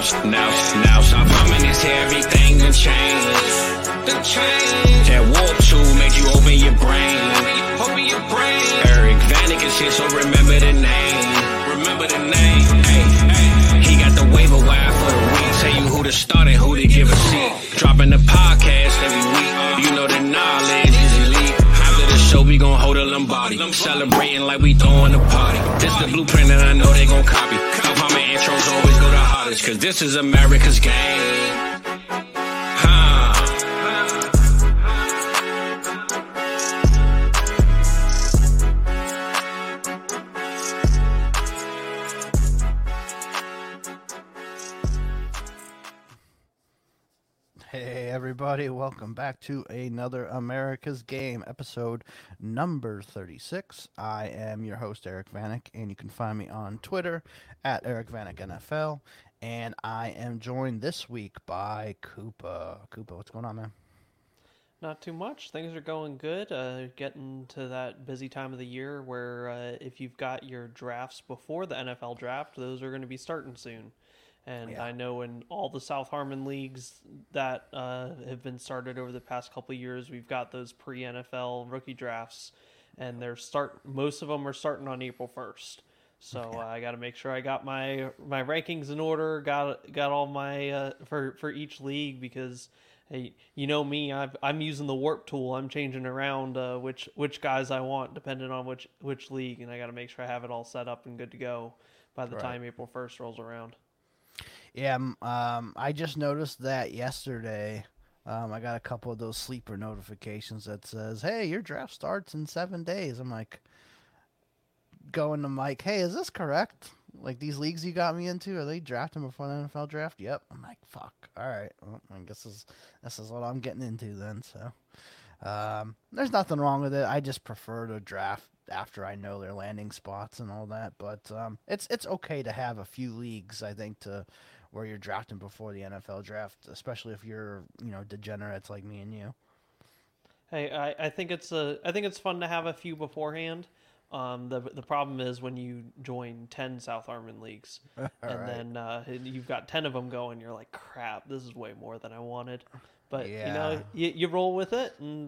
Now, stop humming this here, everything done changed. That warp tool make you open your brain. Eric Vanek is here, so remember the name. Hey, he got the waiver wire for the week. Tell you who to start and who to give a seat. Dropping the podcast every week. You know the knowledge is elite. After the show, we gon' hold a Lombardi. Celebrating like we throwing a party. This the blueprint and I know they gon' copy. Obama intros always go the hardest, cause this is America's game. Hey everybody, welcome back to another America's Game, episode number 36. I am your host, Eric Vanek, and you can find me on Twitter at Eric Vanek NFL, and I am joined this week by Koopa. Koopa, what's going on, man? Not too much. Things are going good. Getting to that busy time of the year where if you've got your drafts before the NFL draft, those are going to be starting soon. And yeah. I know in all the South Harmon leagues that have been started over the past couple of years, we've got those pre-NFL rookie drafts, and most of them are starting on April 1st. So I got to make sure I got my rankings in order, got all my for each league, because hey, you know me, I'm using the warp tool. I'm changing around which guys I want depending on which league, and I got to make sure I have it all set up and good to go by the time April 1st rolls around. Yeah, I just noticed that yesterday. I got a couple of those sleeper notifications that says, hey, your draft starts in 7 days. I'm like, going to Mike, hey, is this correct? Like, these leagues you got me into, are they drafting before the NFL draft? Yep. I'm like, fuck. All right. Well, I guess this is what I'm getting into then. So, there's nothing wrong with it. I just prefer to draft after I know their landing spots and all that. But it's okay to have a few leagues, I think, where you're drafting before the NFL draft, especially if you're, degenerates like me and you. Hey, I think it's fun to have a few beforehand. The problem is when you join 10 South Harmon leagues, and then you've got 10 of them going, you're like, crap, this is way more than I wanted. But you roll with it, and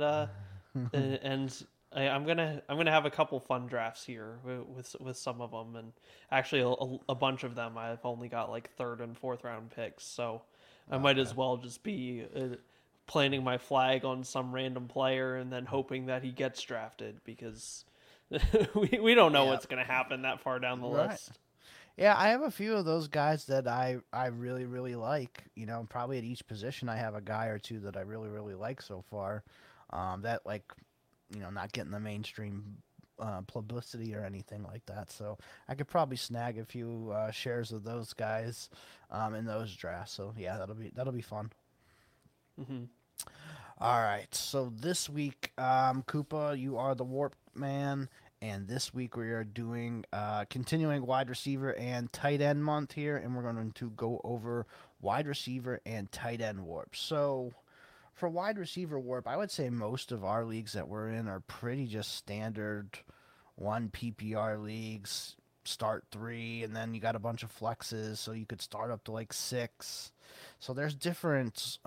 I'm gonna have a couple fun drafts here with some of them, and actually a bunch of them I've only got like third and fourth round picks, so I might as well just be planting my flag on some random player and then hoping that he gets drafted, because we don't know what's gonna happen that far down the list. Yeah, I have a few of those guys that I really, really like. Probably at each position I have a guy or two that I really, really like so far. That not getting the mainstream publicity or anything like that. So I could probably snag a few shares of those guys in those drafts. So yeah, that'll be fun. Mm-hmm. All right. So this week, Koopa, you are the Warp Man, and this week we are doing continuing wide receiver and tight end month here, and we're going to go over wide receiver and tight end warp. So for wide receiver warp, I would say most of our leagues that we're in are pretty just standard 1 PPR leagues, start 3, and then you got a bunch of flexes, so you could start up to like 6. So there's different,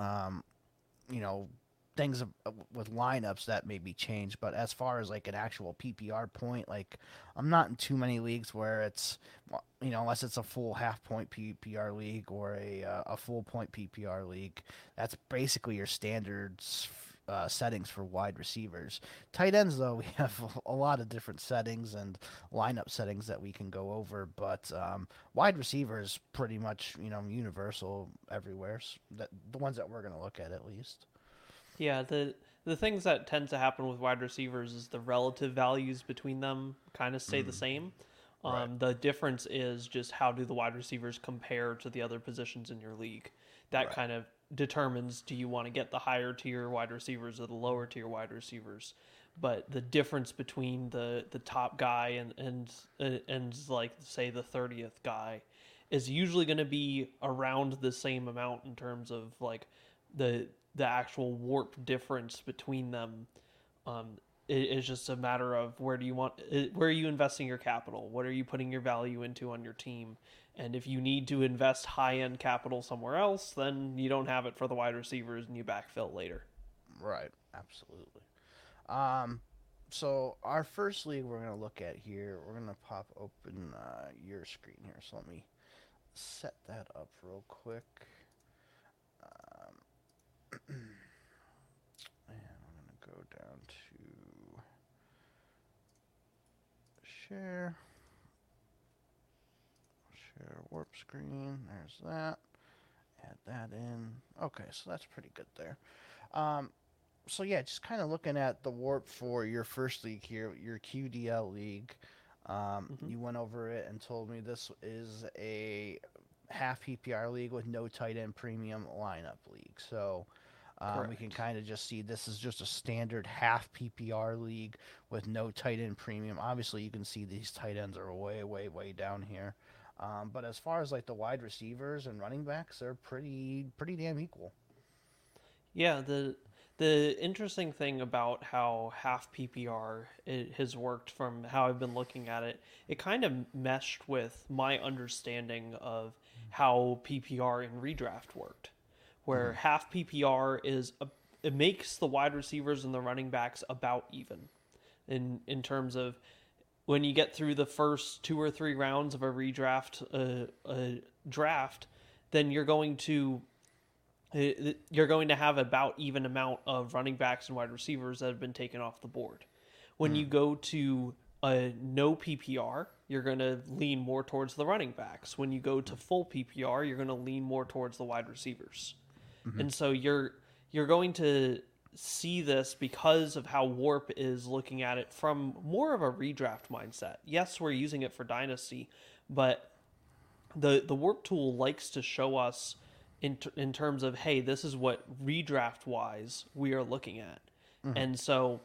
things with lineups that may be changed, but as far as like an actual PPR point, like I'm not in too many leagues where it's, unless it's a full half point PPR league or a full point PPR league, that's basically your standards settings for wide receivers. Tight ends, though, we have a lot of different settings and lineup settings that we can go over, but wide receivers pretty much, universal everywhere. The ones that we're going to look at least. Yeah, the things that tend to happen with wide receivers is the relative values between them kind of stay the same. The difference is just how do the wide receivers compare to the other positions in your league. That kind of determines, do you want to get the higher tier wide receivers or the lower tier wide receivers. But the difference between the top guy and like, say, the 30th guy is usually going to be around the same amount in terms of like the actual warp difference between them. it's just a matter of where are you investing your capital? What are you putting your value into on your team? And if you need to invest high-end capital somewhere else, then you don't have it for the wide receivers and you backfill later. Right. Absolutely. So our first league we're going to look at here, we're going to pop open your screen here. So let me set that up real quick. And I'm going to go down to share warp screen. There's that. Add that in. Okay, so that's pretty good there. So yeah, just kind of looking at the warp for your first league here, your QDL league. You went over it and told me this is a half PPR league with no tight end premium lineup league. So we can kind of just see this is just a standard half PPR league with no tight end premium. Obviously, you can see these tight ends are way, way, way down here. But as far as like the wide receivers and running backs, they're pretty damn equal. Yeah, the interesting thing about how half PPR has worked from how I've been looking at it, it kind of meshed with my understanding of how PPR and redraft worked, where half PPR it makes the wide receivers and the running backs about even in terms of when you get through the first 2 or 3 rounds of a redraft draft, then you're going to have about even amount of running backs and wide receivers that have been taken off the board. When you go to a no PPR, you're going to lean more towards the running backs. When you go to full PPR, you're going to lean more towards the wide receivers. And so you're going to see this because of how Warp is looking at it from more of a redraft mindset. Yes, we're using it for Dynasty, but the Warp tool likes to show us in terms of, hey, this is what redraft wise we are looking at. And so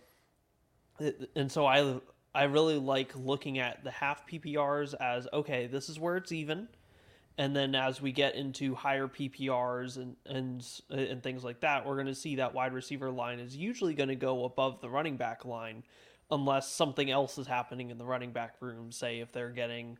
I really like looking at the half PPRs as, okay, this is where it's even. And then as we get into higher PPRs and things like that, we're going to see that wide receiver line is usually going to go above the running back line unless something else is happening in the running back room. Say if they're getting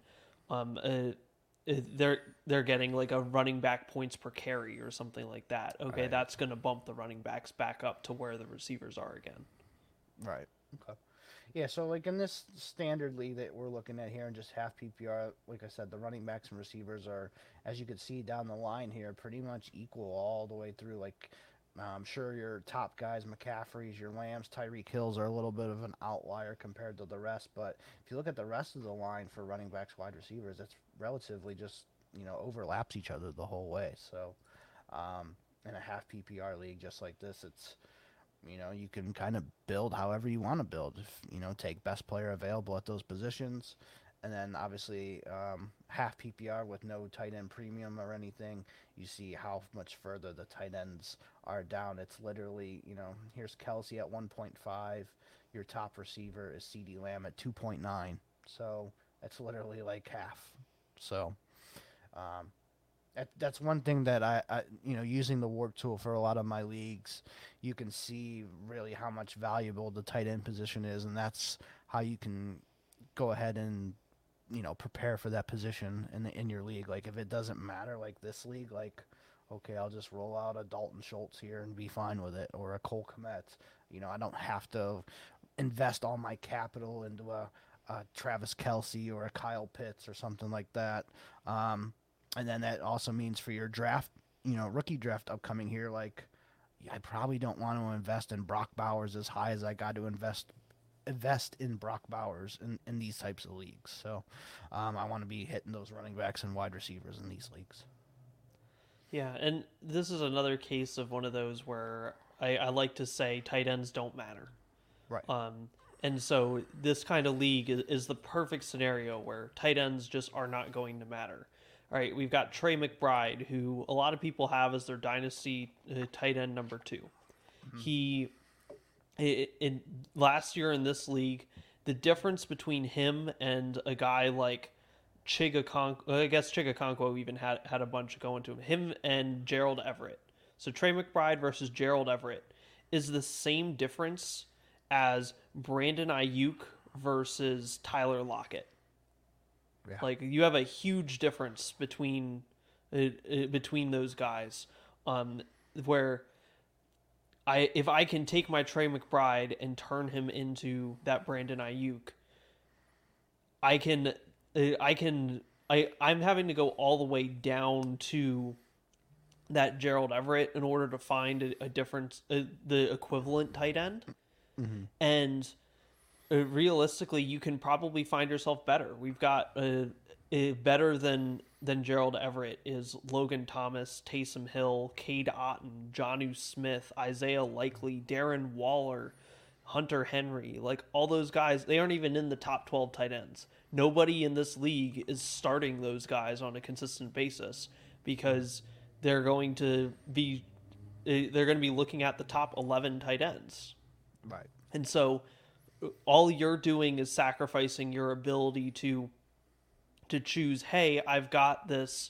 they're getting like a running back points per carry or something like that. Okay, right. That's going to bump the running backs back up to where the receivers are again. Right. Okay. Yeah, so like in this standard league that we're looking at here and just half PPR, like I said, the running backs and receivers are, as you can see down the line here, pretty much equal all the way through. Like, I'm sure your top guys, McCaffrey's, your Lambs, Tyreek Hills are a little bit of an outlier compared to the rest. But if you look at the rest of the line for running backs, wide receivers, it's relatively just, overlaps each other the whole way. So in a half PPR league just like this, it's, you can kind of build however you want to build. If, take best player available at those positions. And then obviously half PPR with no tight end premium or anything, you see how much further the tight ends are down. It's literally, here's Kelsey at 1.5. Your top receiver is CeeDee Lamb at 2.9. So it's literally like half. So that's one thing that I using the Warp tool for a lot of my leagues, you can see really how much valuable the tight end position is, and that's how you can go ahead and prepare for that position in your league. Like if it doesn't matter, like this league, like okay, I'll just roll out a Dalton Schultz here and be fine with it, or a Cole Kmet. I don't have to invest all my capital into a Travis Kelce or a Kyle Pitts or something like that. And then that also means for your draft, rookie draft upcoming here, like I probably don't want to invest in Brock Bowers as high as I got to invest in Brock Bowers in these types of leagues. So I want to be hitting those running backs and wide receivers in these leagues. Yeah, and this is another case of one of those where I like to say tight ends don't matter. Right. And so this kind of league is the perfect scenario where tight ends just are not going to matter. All right, we've got Trey McBride, who a lot of people have as their dynasty tight end number 2. In last year in this league, the difference between him and a guy like I guess Chigakonkwo even had a bunch going to him and Gerald Everett. So Trey McBride versus Gerald Everett is the same difference as Brandon Ayuk versus Tyler Lockett. Yeah. Like, you have a huge difference between those guys, where if I can take my Trey McBride and turn him into that Brandon Ayuk, I'm having to go all the way down to that Gerald Everett in order to find a different, the equivalent tight end. Mm-hmm. And realistically, you can probably find yourself better. We've got a better than Gerald Everett is Logan Thomas, Taysom Hill, Cade Otton, Jonnu Smith, Isaiah Likely, Darren Waller, Hunter Henry. Like, all those guys, they aren't even in the top 12 tight ends. Nobody in this league is starting those guys on a consistent basis because they're going to be looking at the top 11 tight ends. Right. And so all you're doing is sacrificing your ability to choose, hey, I've got this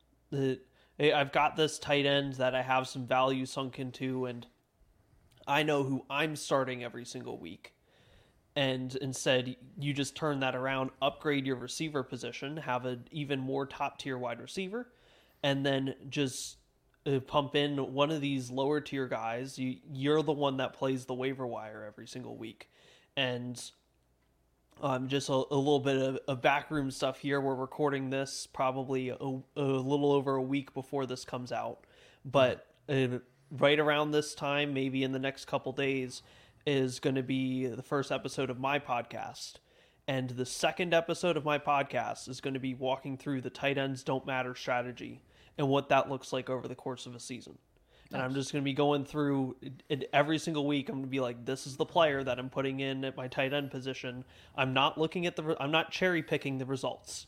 tight end that I have some value sunk into, and I know who I'm starting every single week. And instead, you just turn that around, upgrade your receiver position, have an even more top-tier wide receiver, and then just pump in one of these lower-tier guys. You're the one that plays the waiver wire every single week. And just a little bit of backroom stuff here. We're recording this probably a little over a week before this comes out. But right around this time, maybe in the next couple days, is going to be the first episode of my podcast. And the second episode of my podcast is going to be walking through the tight ends don't matter strategy and what that looks like over the course of a season. Nice. And I'm just going to be going through it every single week. I'm going to be like, this is the player that I'm putting in at my tight end position. I'm not looking at I'm not cherry picking the results.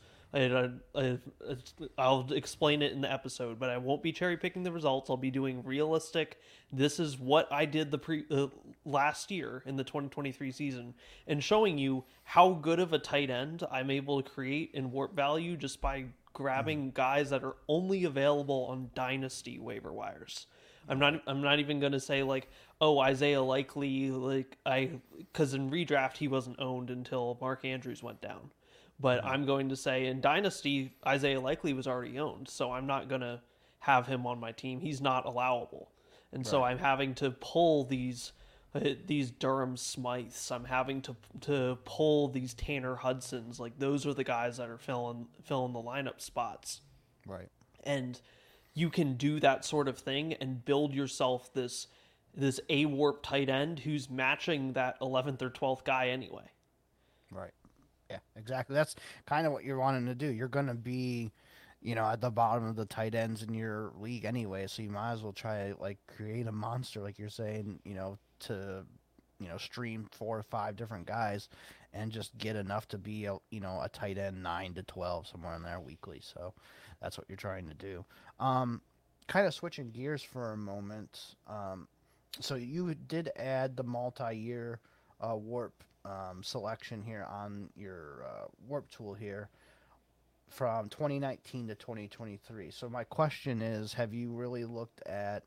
I'll explain it in the episode, but I won't be cherry picking the results. I'll be doing realistic. This is what I did last year in the 2023 season, and showing you how good of a tight end I'm able to create in warp value just by grabbing guys that are only available on dynasty waiver wires. I'm not even going to say like, oh, Isaiah Likely, because in redraft he wasn't owned until Mark Andrews went down. But I'm going to say in Dynasty, Isaiah Likely was already owned, so I'm not going to have him on my team. He's not allowable. And so I'm having to pull these Durham Smythes. I'm having to pull these Tanner Hudsons. Like, those are the guys that are filling the lineup spots. Right. And you can do that sort of thing and build yourself this A-warp tight end who's matching that 11th or 12th guy anyway. Right. Yeah, exactly. That's kind of what you're wanting to do. You're going to be, at the bottom of the tight ends in your league anyway, so you might as well try like create a monster, like you're saying, to, stream 4 or 5 different guys and just get enough to be a tight end 9 to 12 somewhere in there weekly. So that's what you're trying to do. Kind of switching gears for a moment. So you did add the multi-year warp selection here on your warp tool here from 2019 to 2023. So my question is, have you really looked at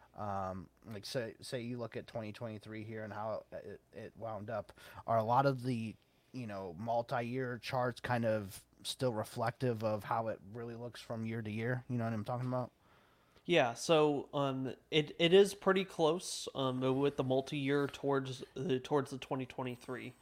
say you look at 2023 here and how it wound up? Are a lot of the multi-year charts kind of still reflective of how it really looks from year to year? You know what I'm talking about? Yeah, so it is pretty close with the multi-year towards the 2023.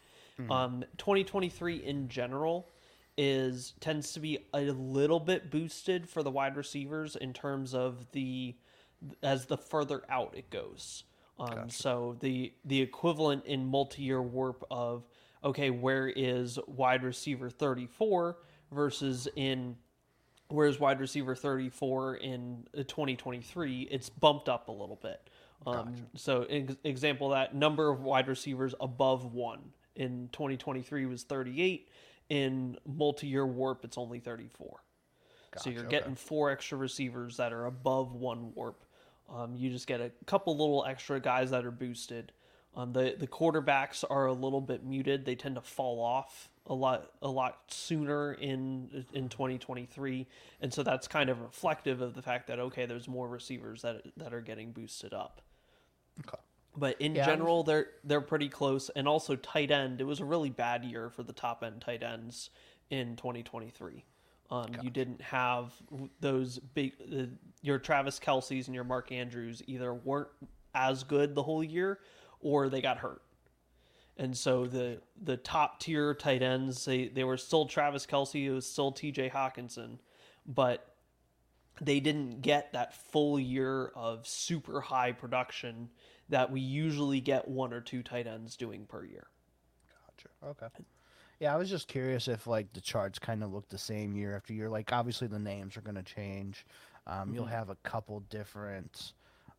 2023 in general tends to be a little bit boosted for the wide receivers in terms of as the further out it goes. Gotcha. So the equivalent in multi-year warp of, okay, where is wide receiver 34 versus whereas wide receiver 34 in 2023, it's bumped up a little bit. Gotcha. So example, that number of wide receivers above 1 in 2023 was 38. In multi-year warp, it's only 34. Gotcha. So you're getting 4 extra receivers that are above 1 warp. You just get a couple little extra guys that are boosted. The quarterbacks are a little bit muted. They tend to fall off a lot sooner in 2023, and so that's kind of reflective of the fact that, okay, there's more receivers that are getting boosted up. Okay. But in Yeah, general, they're pretty close. And also tight end, it was a really bad year for the top end tight ends in 2023. You didn't have those big your Travis Kelce's and your Mark Andrews either weren't as good the whole year or they got hurt. And so the top tier tight ends, they were still Travis Kelce, it was still TJ Hawkinson, but they didn't get that full year of super high production that we usually get one or two tight ends doing per year. Gotcha. Okay. Yeah, I was just curious if like the charts kind of look the same year after year. Like obviously the names are going to change. You'll have a couple different,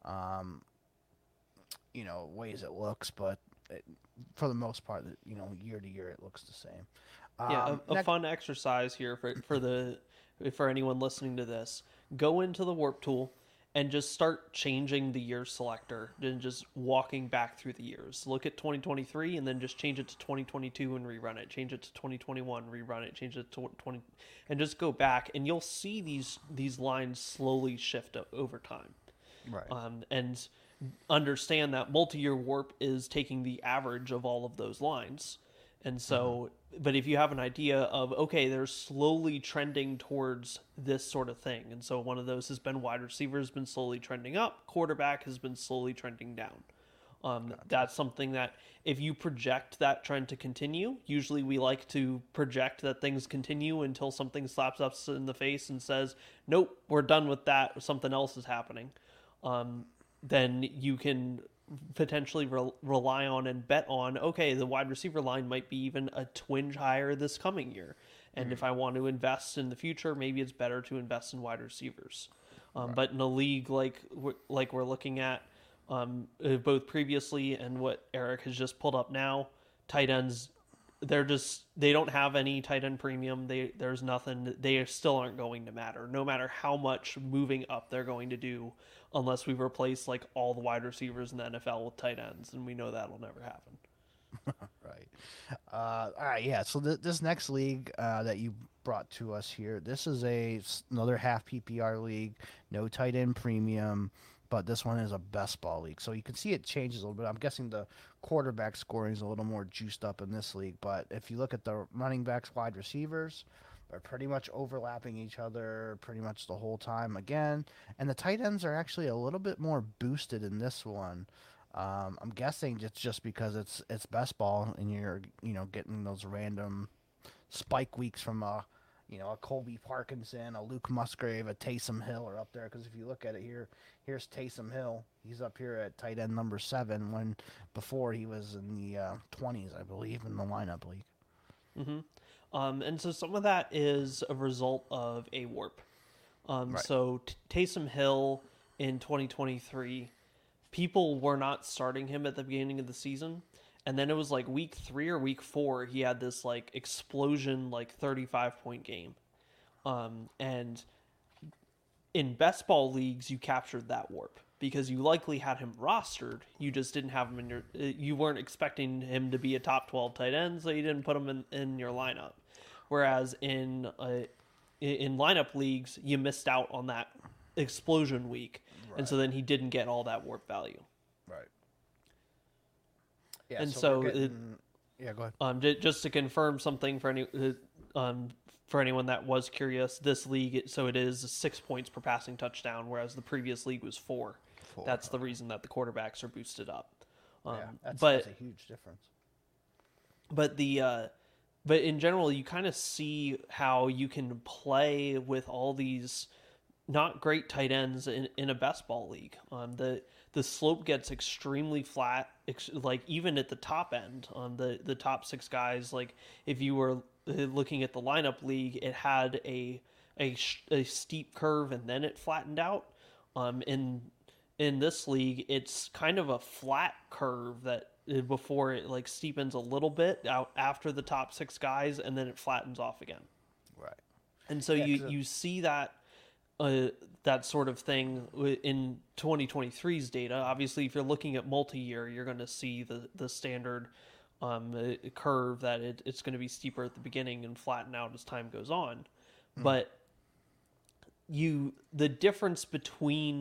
ways it looks, but for the most part, year to year it looks the same. Yeah, a fun exercise here for anyone listening to this. Go into the Warp Tool and just start changing the year selector and just walking back through the years. Look at 2023 and then just change it to 2022 and rerun it. Change it to 2021, rerun it. Change it to 20 and just go back and you'll see these lines slowly shift over time. Right. And understand that multi-year warp is taking the average of all of those lines. And so, but if you have an idea of, okay, they're slowly trending towards this sort of thing. And so one of those has been wide receiver has been slowly trending up. Quarterback has been slowly trending down. That's something that if you project that trend to continue, usually we like to project that things continue until something slaps us in the face and says, nope, we're done with that. Something else is happening. Then you can potentially rely on and bet on, okay, the wide receiver line might be even a twinge higher this coming year. And if I want to invest in the future, maybe it's better to invest in wide receivers. But in a league like we're looking at both previously and what Eric has just pulled up now, tight ends, they don't have any tight end premium. There's nothing. They still aren't going to matter, no matter how much moving up they're going to do, unless we replace like all the wide receivers in the NFL with tight ends, and we know that'll never happen. Right. All right. Yeah. So this next league that you brought to us here, this is another half PPR league, no tight end premium, but this one is a best ball league. So you can see it changes a little bit. I'm guessing the quarterback scoring is a little more juiced up in this league, but if you look at the running backs, wide receivers, they're pretty much overlapping each other pretty much the whole time again. And the tight ends are actually a little bit more boosted in this one. I'm guessing it's just because it's best ball and you're getting those random spike weeks from a Colby Parkinson, a Luke Musgrave, a Taysom Hill are up there. Because if you look at it here's Taysom Hill. He's up here at tight end number 7 when before he was in the 20s, I believe, in the lineup league. Mm-hmm. And so some of that is a result of a warp. Right. So Taysom Hill in 2023, people were not starting him at the beginning of the season. And then it was like week 3 or week 4, he had this like explosion, like 35-point game. And in best ball leagues, you captured that warp because you likely had him rostered. You just didn't have him you weren't expecting him to be a top 12 tight end, so you didn't put him in your lineup. Whereas in lineup leagues, you missed out on that explosion week. Right. And so then he didn't get all that warp value. Right. Yeah, and so go ahead. Just to confirm something for anyone that was curious, this league, it is 6 points per passing touchdown, whereas the previous league was 4. That's the reason that the quarterbacks are boosted up. That's a huge difference. But in general, you kind of see how you can play with all these not great tight ends in a best ball league. The slope gets extremely flat, like even at the top end on the top 6 guys. Like if you were looking at the lineup league, it had a steep curve and then it flattened out. In this league, it's kind of a flat curve that before it like steepens a little bit out after the top 6 guys, and then it flattens off again. Right. And so you see that that sort of thing in 2023's data. Obviously, if you're looking at multi-year, you're going to see the standard curve that it's going to be steeper at the beginning and flatten out as time goes on. But the difference between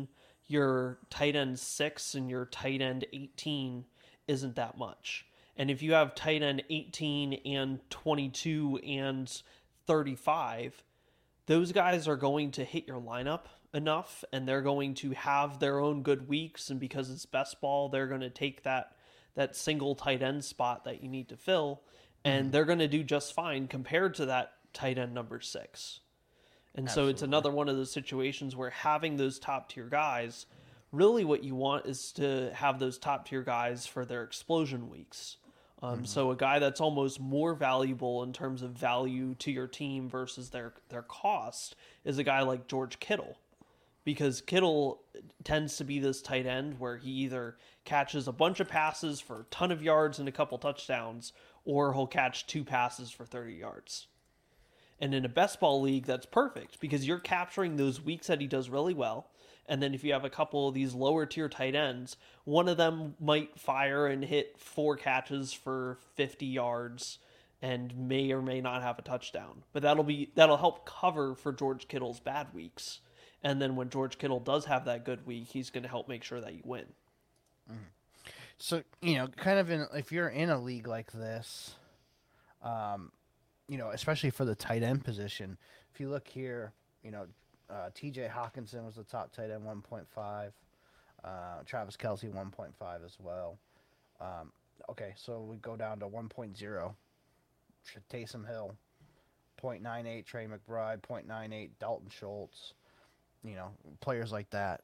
your tight end 6 and your tight end 18 isn't that much. And if you have tight end 18 and 22 and 35, those guys are going to hit your lineup enough, and they're going to have their own good weeks. And because it's best ball, they're going to take that single tight end spot that you need to fill, and they're going to do just fine compared to that tight end number 6. And Absolutely. so it's another one of those situations where having those top tier guys, really what you want is to have those top tier guys for their explosion weeks. So a guy that's almost more valuable in terms of value to your team versus their cost is a guy like George Kittle, because Kittle tends to be this tight end where he either catches a bunch of passes for a ton of yards and a couple touchdowns, or he'll catch 2 passes for 30 yards. And in a best ball league, that's perfect because you're capturing those weeks that he does really well. And then if you have a couple of these lower tier tight ends, one of them might fire and hit 4 catches for 50 yards and may or may not have a touchdown. But that'll help cover for George Kittle's bad weeks. And then when George Kittle does have that good week, he's going to help make sure that you win. So, kind of if you're in a league like this, especially for the tight end position, if you look here, TJ Hawkinson was the top tight end, 1.5. Travis Kelce, 1.5 as well. Okay, so we go down to 1.0. Taysom Hill, 0.98. Trey McBride, 0.98. Dalton Schultz. Players like that.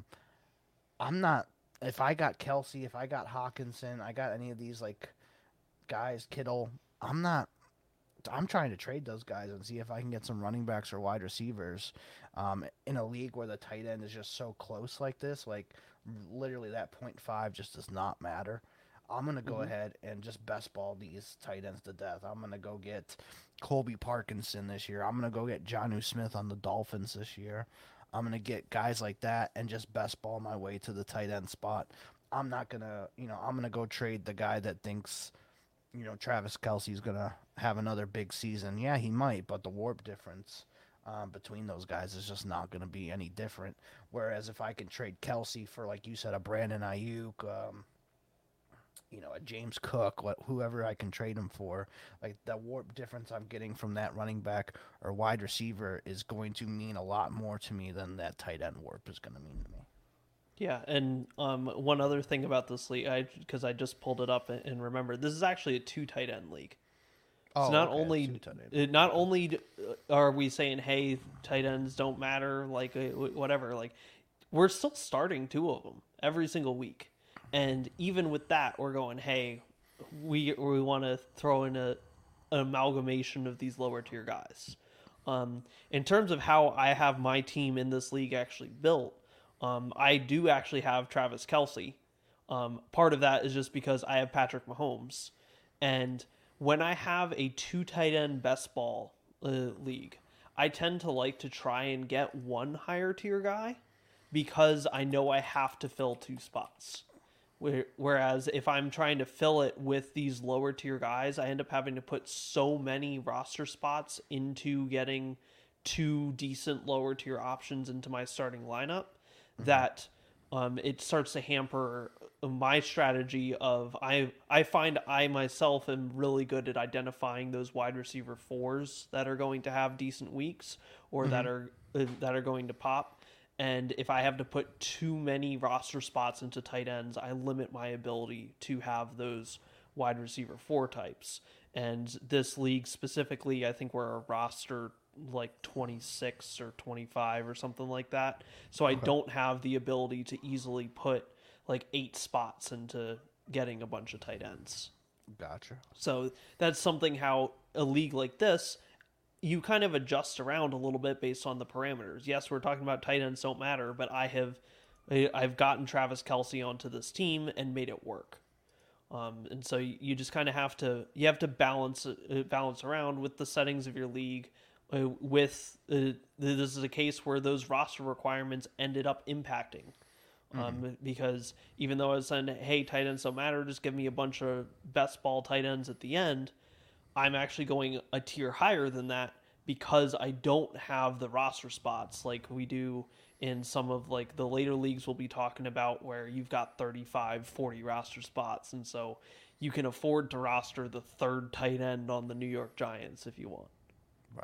If I got Kelce, if I got Hawkinson, I got any of these guys, Kittle, I'm trying to trade those guys and see if I can get some running backs or wide receivers in a league where the tight end is just so close like this. Literally that 0.5 just does not matter. I'm going to go ahead and just best ball these tight ends to death. I'm going to go get Colby Parkinson this year. I'm going to go get Jonnu Smith on the Dolphins this year. I'm going to get guys like that and just best ball my way to the tight end spot. I'm not going to, I'm going to go trade the guy that thinks, Travis Kelce's going to have another big season. Yeah, he might, but the warp difference between those guys is just not going to be any different. Whereas if I can trade Kelce for, like you said, a Brandon Ayuk, a James Cook, whoever I can trade him for, the warp difference I'm getting from that running back or wide receiver is going to mean a lot more to me than that tight end warp is going to mean to me. Yeah, and one other thing about this league, because I just pulled it up and remembered, this is actually a 2 tight end league. So not only are we saying, hey, tight ends don't matter, whatever, we're still starting 2 of them every single week. And even with that, we're going, hey, we want to throw in an amalgamation of these lower tier guys. In terms of how I have my team in this league actually built, I do actually have Travis Kelce. Part of that is just because I have Patrick Mahomes. And when I have a 2 tight end best ball league, I tend to like to try and get one higher tier guy because I know I have to fill 2 spots. Whereas if I'm trying to fill it with these lower tier guys, I end up having to put so many roster spots into getting 2 decent lower tier options into my starting lineup that it starts to hamper my strategy of I find I myself am really good at identifying those wide receiver 4s that are going to have decent weeks or that are going to pop. And if I have to put too many roster spots into tight ends, I limit my ability to have those wide receiver 4 types. And this league specifically, I think we're a roster 26 or 25 or something like that. So I don't have the ability to easily put 8 spots into getting a bunch of tight ends. Gotcha. So that's something how a league like this, you kind of adjust around a little bit based on the parameters. Yes, we're talking about tight ends don't matter, but I've gotten Travis Kelce onto this team and made it work. And so you just kind of have to balance around with the settings of your league. This is a case where those roster requirements ended up impacting. Because even though I was saying, hey, tight ends don't matter, just give me a bunch of best ball tight ends at the end, I'm actually going a tier higher than that because I don't have the roster spots like we do in some of like the later leagues we'll be talking about, where you've got 35, 40 roster spots. And so you can afford to roster the third tight end on the New York Giants if you want. Right.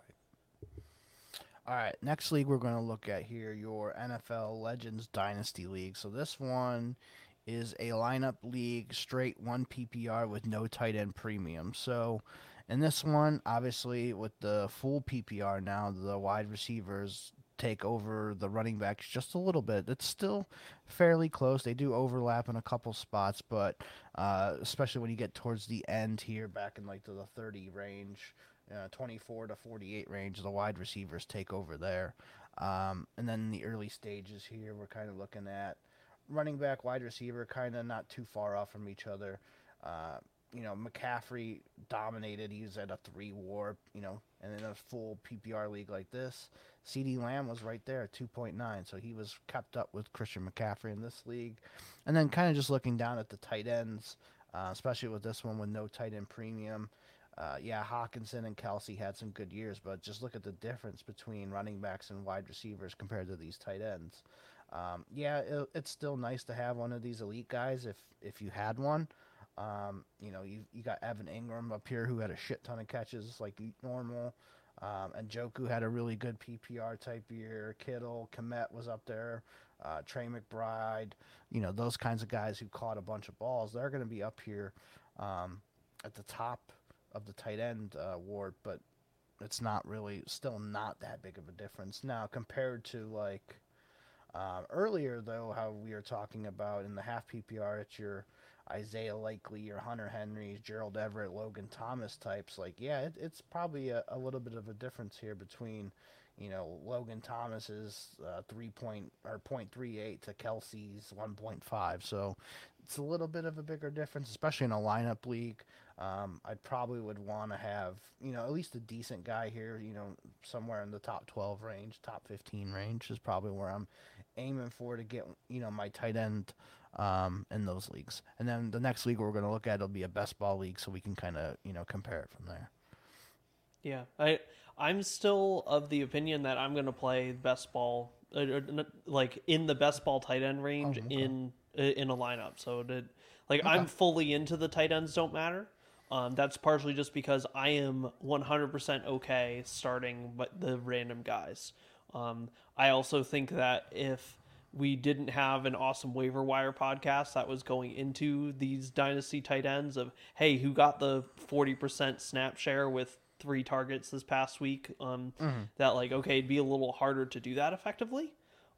All right, next league we're going to look at here, your NFL Legends Dynasty League. So this one is a lineup league, straight 1 PPR with no tight end premium. So in this one, obviously with the full PPR now, the wide receivers take over the running backs just a little bit. It's still fairly close. They do overlap in a couple spots, but especially when you get towards the end here, back in like the 30 range, 24 to 48 range, the wide receivers take over there. And then in the early stages here, we're kind of looking at running back, wide receiver, kind of not too far off from each other. McCaffrey dominated. He was at a 3 WAR, and in a full PPR league like this, CeeDee Lamb was right there at 2.9. So he was kept up with Christian McCaffrey in this league. And then kind of just looking down at the tight ends, especially with this one with no tight end premium. Hawkinson and Kelsey had some good years, but just look at the difference between running backs and wide receivers compared to these tight ends. It's still nice to have one of these elite guys if you had one. You got Evan Ingram up here who had a shit ton of catches like normal. And Njoku had a really good PPR type year. Kittle, Kmet was up there. Trey McBride, those kinds of guys who caught a bunch of balls. They're going to be up here at the top of the tight end ward, but it's still not that big of a difference. Now, compared to like earlier, though, how we were talking about in the half PPR, it's your Isaiah Likely, your Hunter Henry, Gerald Everett, Logan Thomas types. It's probably a little bit of a difference here between, Logan Thomas's 0.38 to Kelsey's 1.5. So it's a little bit of a bigger difference, especially in a lineup league. I probably would want to have, at least a decent guy here, somewhere in the top 12 range, top 15 range is probably where I'm aiming for to get, my tight end in those leagues. And then the next league we're going to look at will be a best ball league, so we can kind of, compare it from there. Yeah, I'm still of the opinion that I'm going to play best ball, like in the best ball tight end range in a lineup. So I'm fully into the tight ends don't matter. That's partially just because I am 100% okay starting the random guys. I also think that if we didn't have an awesome waiver wire podcast that was going into these dynasty tight ends of, hey, who got the 40% snap share with 3 targets this past week, it'd be a little harder to do that effectively.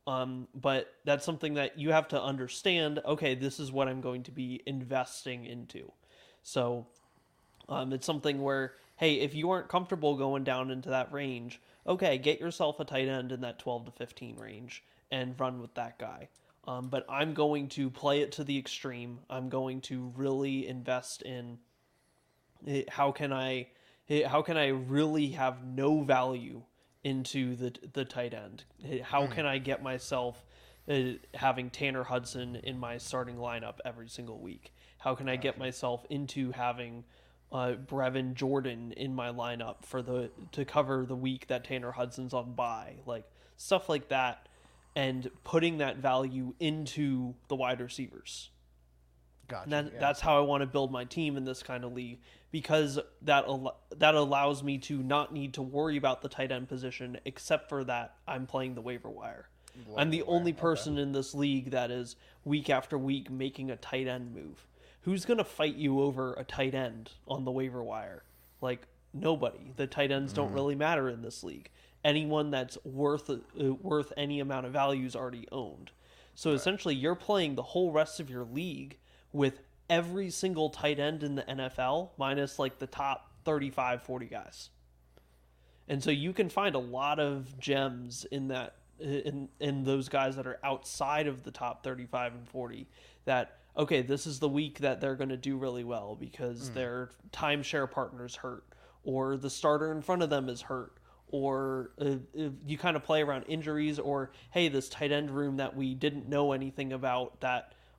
But that's something that you have to understand. Okay, this is what I'm going to be investing into. So it's something where, hey, if you aren't comfortable going down into that range, okay, get yourself a tight end in that 12 to 15 range and run with that guy. But I'm going to play it to the extreme. I'm going to really invest in how can I really have no value into the tight end? How can I get myself having Tanner Hudson in my starting lineup every single week? How can I get myself into having Brevin Jordan in my lineup to cover the week that Tanner Hudson's on bye? Like stuff like that, and putting that value into the wide receivers. Gotcha. That's how I want to build my team in this kind of league, because that allows me to not need to worry about the tight end position, except for that I'm playing the waiver wire. I'm the only person in this league that is week after week making a tight end move. Who's going to fight you over a tight end on the waiver wire? Like, nobody. The tight ends don't really matter in this league. Anyone that's worth any amount of value is already owned. So essentially, you're playing the whole rest of your league with every single tight end in the NFL minus like the top 35, 40 guys. And so you can find a lot of gems in that in those guys that are outside of the top 35 and 40 that, okay, this is the week that they're going to do really well because their timeshare partner's hurt, or the starter in front of them is hurt, or you kind of play around injuries, or, hey, this tight end room that we didn't know anything about that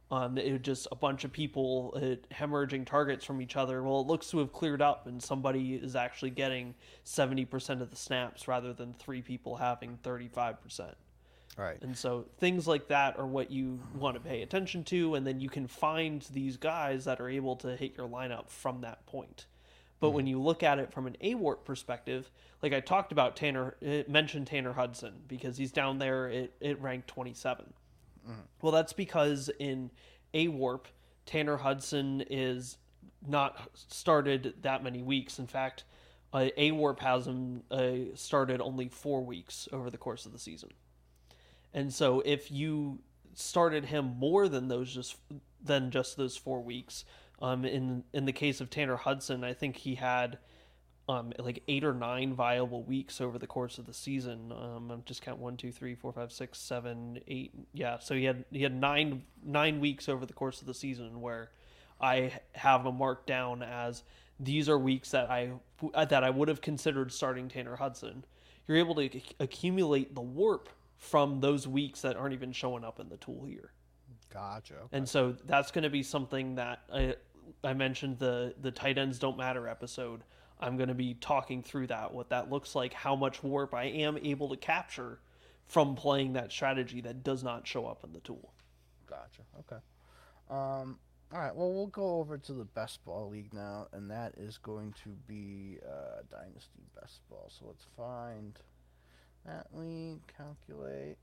It was just a bunch of people hemorrhaging targets from each other. Well, it looks to have cleared up, and somebody is actually getting 70% of the snaps rather than 3 people having 35%. Right. And so things like that are what you want to pay attention to, and then you can find these guys that are able to hit your lineup from that point. But when you look at it from an AWARP perspective, like I talked about mentioned Tanner Hudson because he's down there at rank 27. Well, that's because in AWARP, Tanner Hudson is not started that many weeks. In fact, AWARP has him started only 4 weeks over the course of the season. And so if you started him more than just those 4 weeks, in the case of Tanner Hudson, I think he had like 8 or 9 viable weeks over the course of the season. I'm just count 1, 2, 3, 4, 5, 6, 7, 8. Yeah, so he had 9 weeks over the course of the season where I have him marked down as these are weeks that I would have considered starting Tanner Hudson. You're able to accumulate the warp from those weeks that aren't even showing up in the tool here. Gotcha. Okay. And so that's going to be something that I mentioned the tight ends don't matter episode. I'm going to be talking through that, what that looks like, how much warp I am able to capture from playing that strategy that does not show up in the tool. Gotcha. Okay. All right. Well, we'll go over to the Best Ball League now, and that is going to be Dynasty Best Ball. So let's find that league, calculate.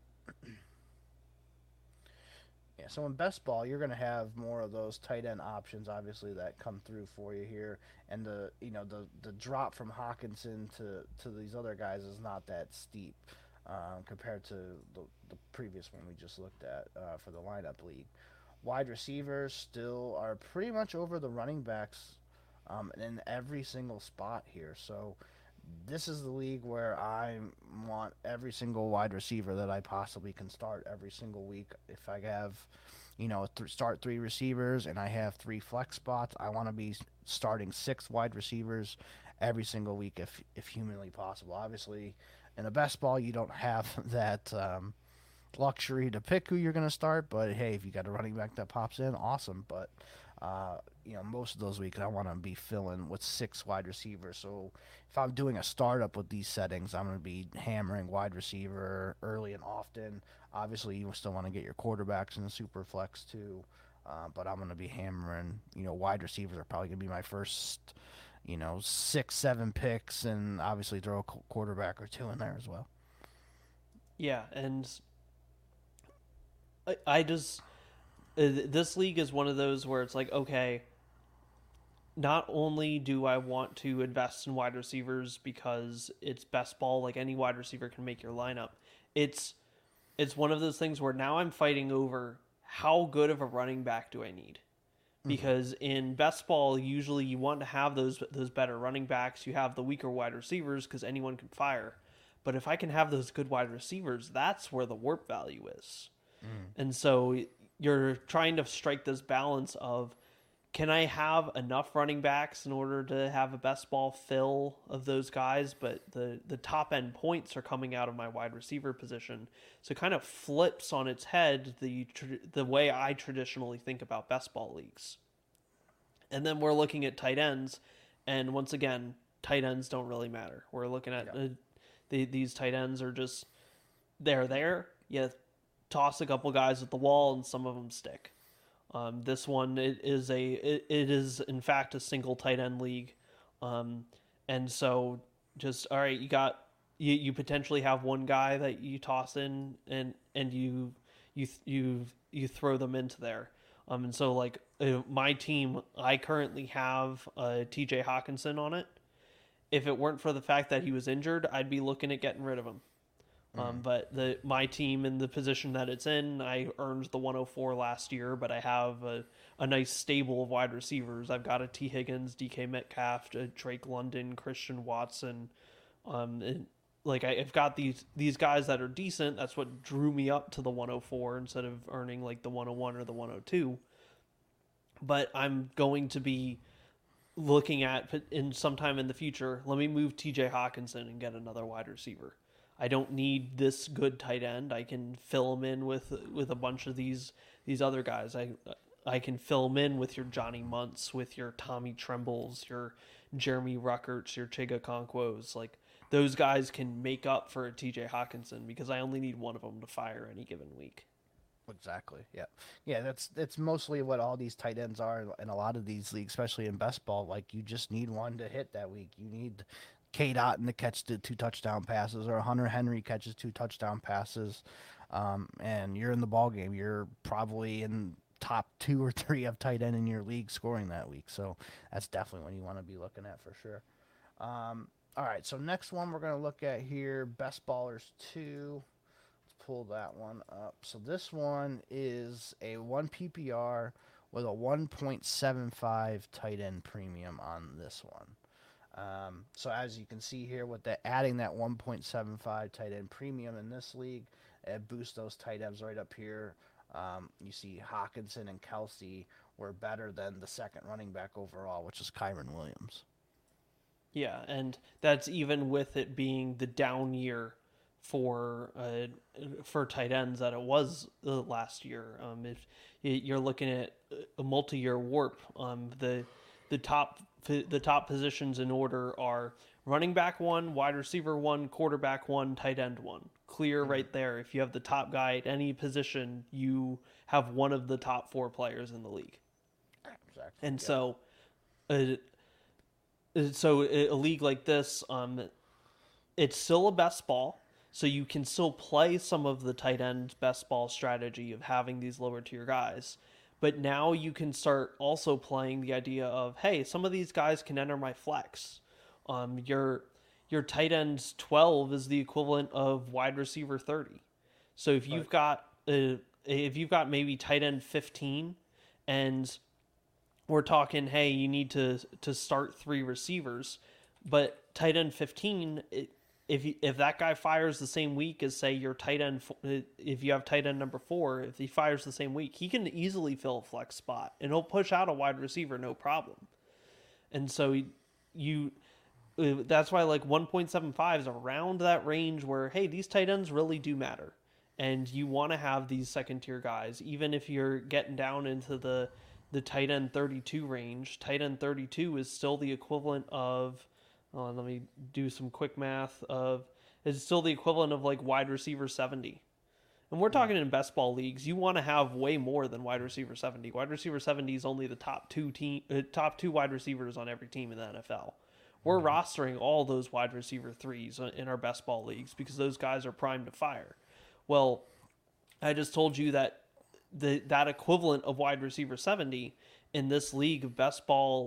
Yeah, so in Best Ball, you're going to have more of those tight end options, obviously, that come through for you here, and the drop from Hawkinson to these other guys is not that steep compared to the previous one we just looked at for the lineup league. Wide receivers still are pretty much over the running backs in every single spot here. So this is the league where I want every single wide receiver that I possibly can start every single week. If I have, start 3 receivers and I have 3 flex spots, I want to be starting 6 wide receivers every single week if humanly possible. Obviously, in a best ball, you don't have that luxury to pick who you're going to start, but hey, if you got a running back that pops in, awesome. But most of those weeks I want to be filling with 6 wide receivers. So if I'm doing a startup with these settings, I'm going to be hammering wide receiver early and often. Obviously, you still want to get your quarterbacks in the super flex too, but I'm going to be hammering. Wide receivers are probably going to be my first 6, 7 picks, and obviously throw a quarterback or 2 in there as well. Yeah, and I just this league is one of those where it's like, okay, not only do I want to invest in wide receivers because it's best ball, like any wide receiver can make your lineup. It's one of those things where now I'm fighting over how good of a running back do I need? Because in best ball, usually you want to have those better running backs. You have the weaker wide receivers because anyone can fire. But if I can have those good wide receivers, that's where the warp value is. And so you're trying to strike this balance of, can I have enough running backs in order to have a best ball fill of those guys, but the top end points are coming out of my wide receiver position. So it kind of flips on its head the way I traditionally think about best ball leagues. And then we're looking at tight ends, and once again, tight ends don't really matter. We're looking at these tight ends are just they're there. You toss a couple guys at the wall, and some of them stick. This one it is in fact a single tight end league, and so just all right. You potentially have one guy that you toss in, and you throw them into there. And so like my team, I currently have T.J. Hawkinson on it. If it weren't for the fact that he was injured, I'd be looking at getting rid of him. But my team in the position that it's in, I earned the 104 last year, but I have a nice stable of wide receivers. I've got a T. Higgins, DK Metcalf, Drake London, Christian Watson. I've got these guys that are decent. That's what drew me up to the 104 instead of earning like the 101 or the 102. But I'm going to be looking at in sometime in the future, let me move TJ Hawkinson and get another wide receiver. I don't need this good tight end. I can fill him in with a bunch of these other guys. I can fill him in with your Johnny Munts, with your Tommy Trembles, your Jeremy Ruckerts, your Chiga Conquos. Like, those guys can make up for a TJ Hawkinson because I only need one of them to fire any given week. Exactly. Yeah. Yeah. That's mostly what all these tight ends are in a lot of these leagues, especially in best ball. Like, you just need one to hit that week. You need K. Dotton to catch the 2 touchdown passes, or Hunter Henry catches 2 touchdown passes, and you're in the ball game. You're probably in top 2 or 3 of tight end in your league scoring that week. So that's definitely what you want to be looking at for sure. All right. So next one we're going to look at here, Best Ballers 2. Pull that one up. So this one is a 1 PPR with a 1.75 tight end premium on this one. So as you can see here, with adding that 1.75 tight end premium in this league, it boosts those tight ends right up here. You see Hawkinson and Kelsey were better than the second running back overall, which is Kyren Williams. Yeah, and that's even with it being the down year for tight ends that it was last year. If you're looking at a multi-year warp, the top positions in order are running back 1, wide receiver 1, quarterback 1, tight end 1. Clear right there. If you have the top guy at any position, you have one of the top 4 players in the league. Exactly. And so a league like this, it's still a best ball. So you can still play some of the tight end best ball strategy of having these lower tier guys. But now you can start also playing the idea of, hey, some of these guys can enter my flex. Your tight end 12 is the equivalent of wide receiver 30. So if you've got maybe tight end 15, and we're talking, hey, you need to start 3 receivers, but tight end 15, if that guy fires the same week as, say, your tight end, if you have tight end number 4, if he fires the same week, he can easily fill a flex spot, and he'll push out a wide receiver no problem. And so that's why, like, 1.75 is around that range where, hey, these tight ends really do matter, and you want to have these second tier guys, even if you're getting down into the tight end 32 range. Tight end 32 is still the equivalent of, let me do some quick math, it's still the equivalent of like wide receiver 70. And we're talking in best ball leagues, you want to have way more than wide receiver 70. Wide receiver 70 is only the top 2 wide receivers on every team in the NFL. We're rostering all those wide receiver 3s in our best ball leagues because those guys are primed to fire. Well, I just told you that that equivalent of wide receiver 70 in this league of best ball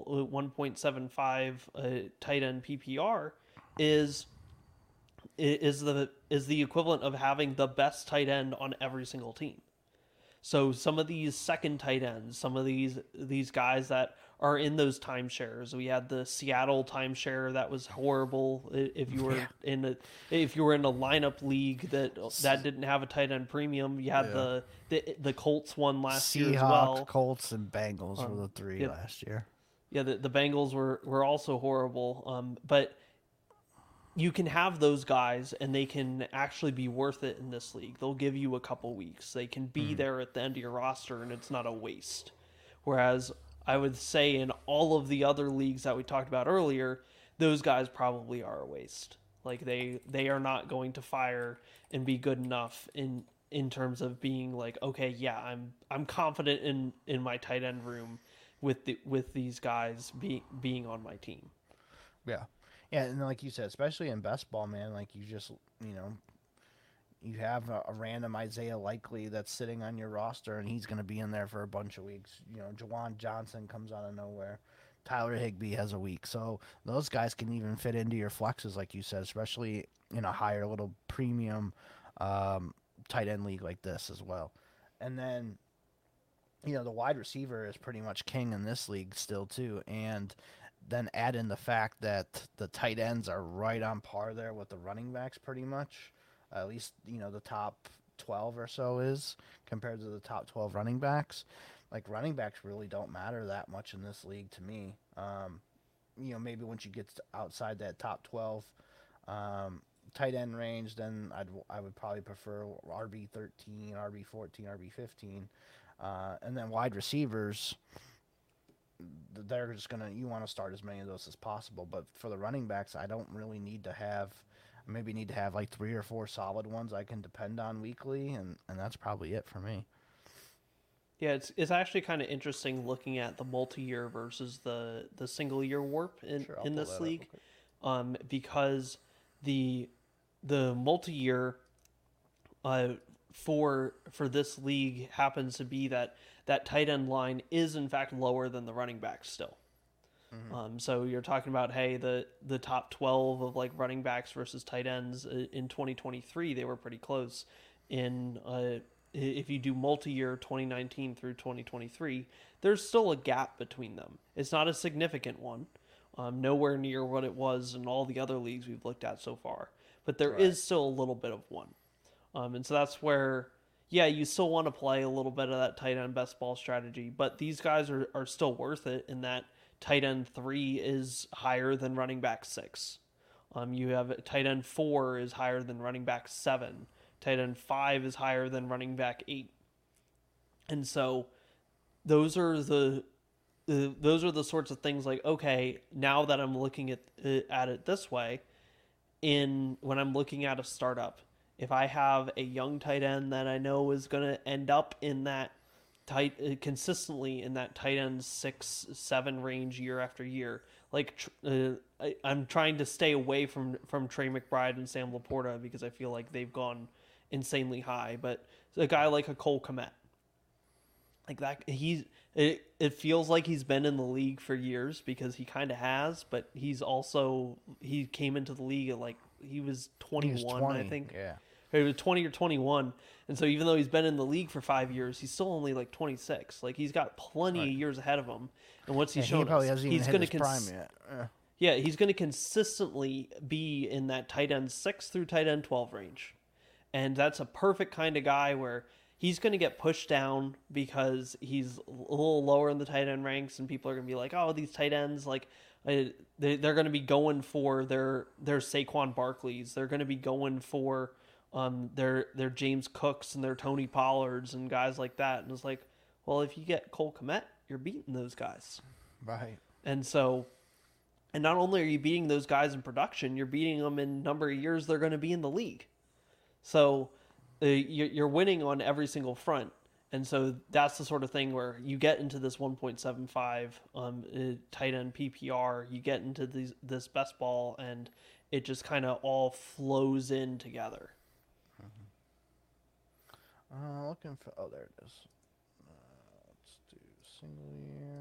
1.75 tight end PPR is the equivalent of having the best tight end on every single team. So some of these second tight ends, some of these guys that are in those timeshares. We had the Seattle timeshare that was horrible. If you were in a lineup league that didn't have a tight end premium, you had the Colts one last year as well. Colts and Bengals were the 3 last year. Yeah, the Bengals were also horrible. But you can have those guys, and they can actually be worth it in this league. They'll give you a couple weeks. They can be there at the end of your roster, and it's not a waste. Whereas I would say in all of the other leagues that we talked about earlier, those guys probably are a waste. Like they are not going to fire and be good enough in terms of being like, okay, yeah, I'm confident in my tight end room with these guys being on my team. Yeah. Yeah, and like you said, especially in best ball, man, like you just, you have a random Isaiah Likely that's sitting on your roster, and he's going to be in there for a bunch of weeks. Jawan Johnson comes out of nowhere. Tyler Higbee has a week. So those guys can even fit into your flexes, like you said, especially in a higher little premium tight end league like this as well. And then, the wide receiver is pretty much king in this league still, too. And then add in the fact that the tight ends are right on par there with the running backs pretty much. At least, the top 12 or so is compared to the top 12 running backs. Like, running backs really don't matter that much in this league to me. Maybe once you get outside that top 12, tight end range, then I would probably prefer RB13, RB14, RB15, and then wide receivers. They're just you want to start as many of those as possible. But for the running backs, I don't really need to have. Maybe need to have like 3 or 4 solid ones I can depend on weekly, and that's probably it for me. Yeah, it's actually kind of interesting looking at the multi-year versus the single year warp in this league, because the multi-year for this league happens to be that tight end line is in fact lower than the running backs still. Mm-hmm. So you're talking about, hey, the top 12 of like running backs versus tight ends in 2023, they were pretty close. If you do multi-year 2019 through 2023, there's still a gap between them. It's not a significant one, nowhere near what it was in all the other leagues we've looked at so far. But there is still a little bit of one. And so that's where, yeah, you still want to play a little bit of that tight end best ball strategy. But these guys are still worth it in that tight end 3 is higher than running back 6. You have tight end 4 is higher than running back 7. Tight end 5 is higher than running back 8. And so those are the sorts of things like, okay, now that I'm looking at it this way, when I'm looking at a startup, if I have a young tight end that I know is going to end up in that consistently in that tight end 6-7 range year after year, like I'm trying to stay away from Trey McBride and Sam Laporta because I feel like they've gone insanely high. But a guy like a Cole Kmet, like that, it feels like he's been in the league for years because he kind of has, but he came into the league at like he was 21, I think. Yeah. He was 20 or 21. And so even though he's been in the league for 5 years, he's still only like 26. Like he's got plenty of years ahead of him. And what's he shown us? He's going to prime yet. Yeah, he's going to consistently be in that tight end 6 through tight end 12 range. And that's a perfect kind of guy where he's going to get pushed down because he's a little lower in the tight end ranks, and people are going to be like, oh, these tight ends, like they're going to be going for their Saquon Barkleys. They're going to be going for their James Cooks and their Tony Pollards and guys like that. And it's like, well, if you get Cole Kmet, you're beating those guys. Right. And so, and not only are you beating those guys in production, you're beating them in number of years they're going to be in the league. So you're winning on every single front. And so that's the sort of thing where you get into this 1.75 tight end PPR, you get into this best ball, and it just kind of all flows in together. Looking for, there it is. Let's do single year.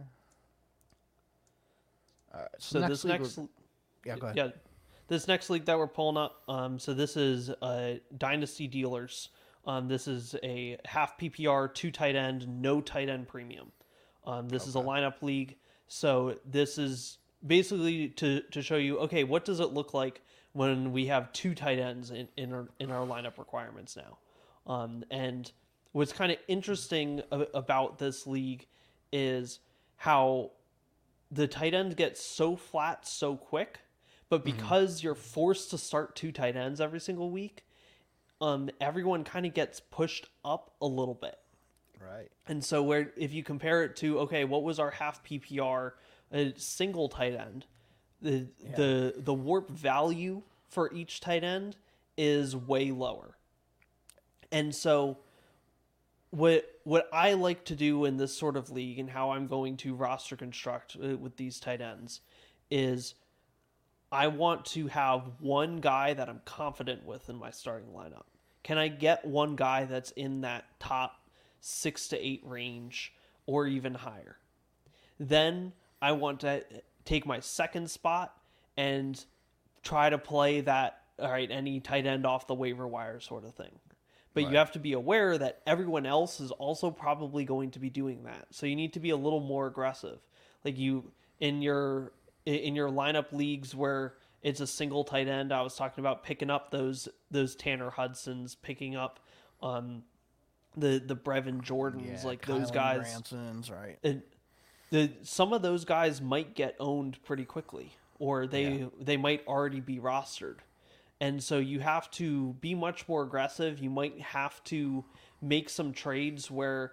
All right. So this next, yeah, go ahead. Yeah, this next league that we're pulling up. So this is Dynasty Dealers. This is a half PPR, 2 tight end, no tight end premium. This is a lineup league. So this is basically to show you, okay, what does it look like when we have 2 tight ends in our lineup requirements now? And what's kind of interesting about this league is how the tight ends get so flat so quick, but because you're forced to start 2 tight ends every single week, everyone kind of gets pushed up a little bit. Right. And so if you compare it to, okay, what was our half PPR single tight end, the warp value for each tight end is way lower. And so what I like to do in this sort of league and how I'm going to roster construct with these tight ends is I want to have one guy that I'm confident with in my starting lineup. Can I get one guy that's in that top 6 to 8 range or even higher? Then I want to take my second spot and try to play that, all right, any tight end off the waiver wire sort of thing. But right. You have to be aware that everyone else is also probably going to be doing that. So you need to be a little more aggressive. Like you in your lineup leagues where it's a single tight end, I was talking about picking up those Tanner Hudsons, picking up the Brevin Jordans, like Kylan those guys. Bransons, right. Some of those guys might get owned pretty quickly, or they might already be rostered. And so you have to be much more aggressive. You might have to make some trades where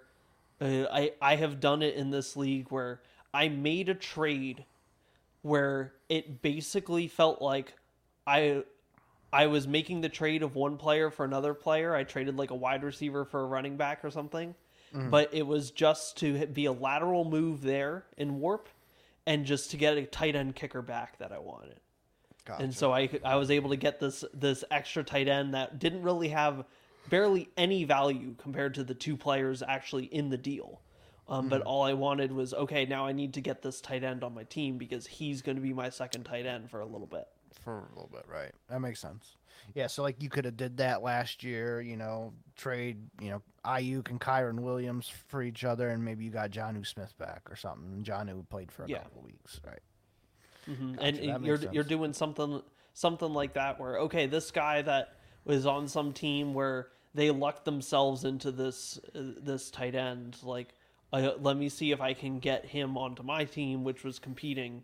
I have done it in this league where I made a trade where it basically felt like I was making the trade of one player for another player. I traded like a wide receiver for a running back or something. But it was just to be a lateral move there in warp and just to get a tight end kicker back that I wanted. Gotcha. And so I was able to get this extra tight end that didn't really have barely any value compared to the two players actually in the deal. But all I wanted was, okay, now I need to get this tight end on my team because he's going to be my second tight end for a little bit. Right. That makes sense. Yeah, so like you could have did that last year, trade, Ayuk and Kyron Williams for each other, and maybe you got Jonnu Smith back or something. And Jonnu played for a couple of weeks, right? Mm-hmm. Gotcha, And you're doing something like that where, okay, this guy that was on some team where they lucked themselves into this tight end, like let me see if I can get him onto my team, which was competing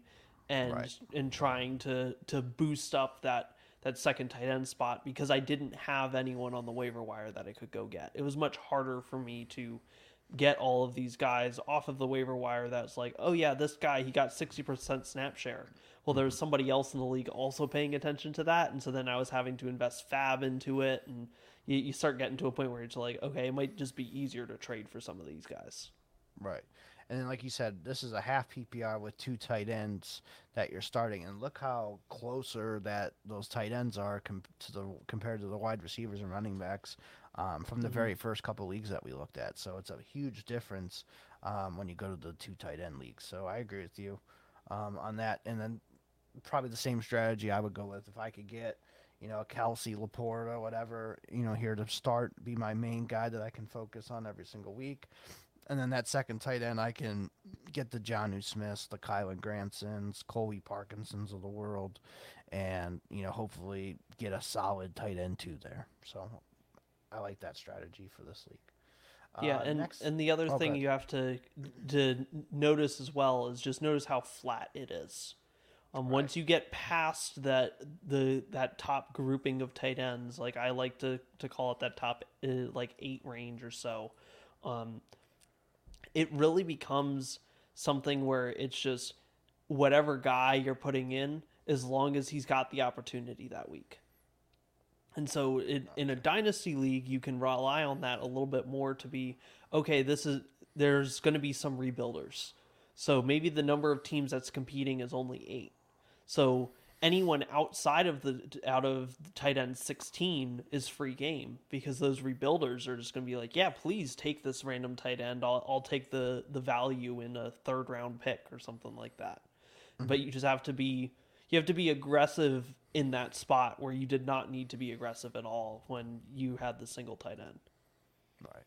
and trying to boost up that second tight end spot because I didn't have anyone on the waiver wire that I could go get. It was much harder for me to get all of these guys off of the waiver wire that's like, oh yeah, this guy, he got 60% snap share. Well, there was somebody else in the league also paying attention to that, and so then I was having to invest fab into it, and you start getting to a point where it's like, okay, it might just be easier to trade for some of these guys. Right. And then, like you said, this is a half PPR with two tight ends that you're starting, and look how closer that those tight ends are compared to the wide receivers and running backs from the very first couple leagues that we looked at. So it's a huge difference when you go to the two tight end leagues. So I agree with you on that. And then probably the same strategy I would go with if I could get Kelsey, Laporta, whatever, here to start, be my main guy that I can focus on every single week. And then that second tight end, I can get the Jonnu Smiths, the Kylan Gransons, Colby Parkinsons of the world, and, hopefully get a solid tight end too there. So I like that strategy for this league. Yeah, and the other thing you have to notice as well is just notice how flat it is. Once you get past that top grouping of tight ends, like I like to call it that top like 8 range or so, it really becomes something where it's just whatever guy you're putting in as long as he's got the opportunity that week. And so in a dynasty league, you can rely on that a little bit more to be, okay, there's going to be some rebuilders. So maybe the number of teams that's competing is only 8. So anyone outside of the tight end 16 is free game because those rebuilders are just going to be like, yeah, please take this random tight end. I'll take the value in a 3rd round pick or something like that. Mm-hmm. But you just have to be aggressive in that spot where you did not need to be aggressive at all when you had the single tight end. Right.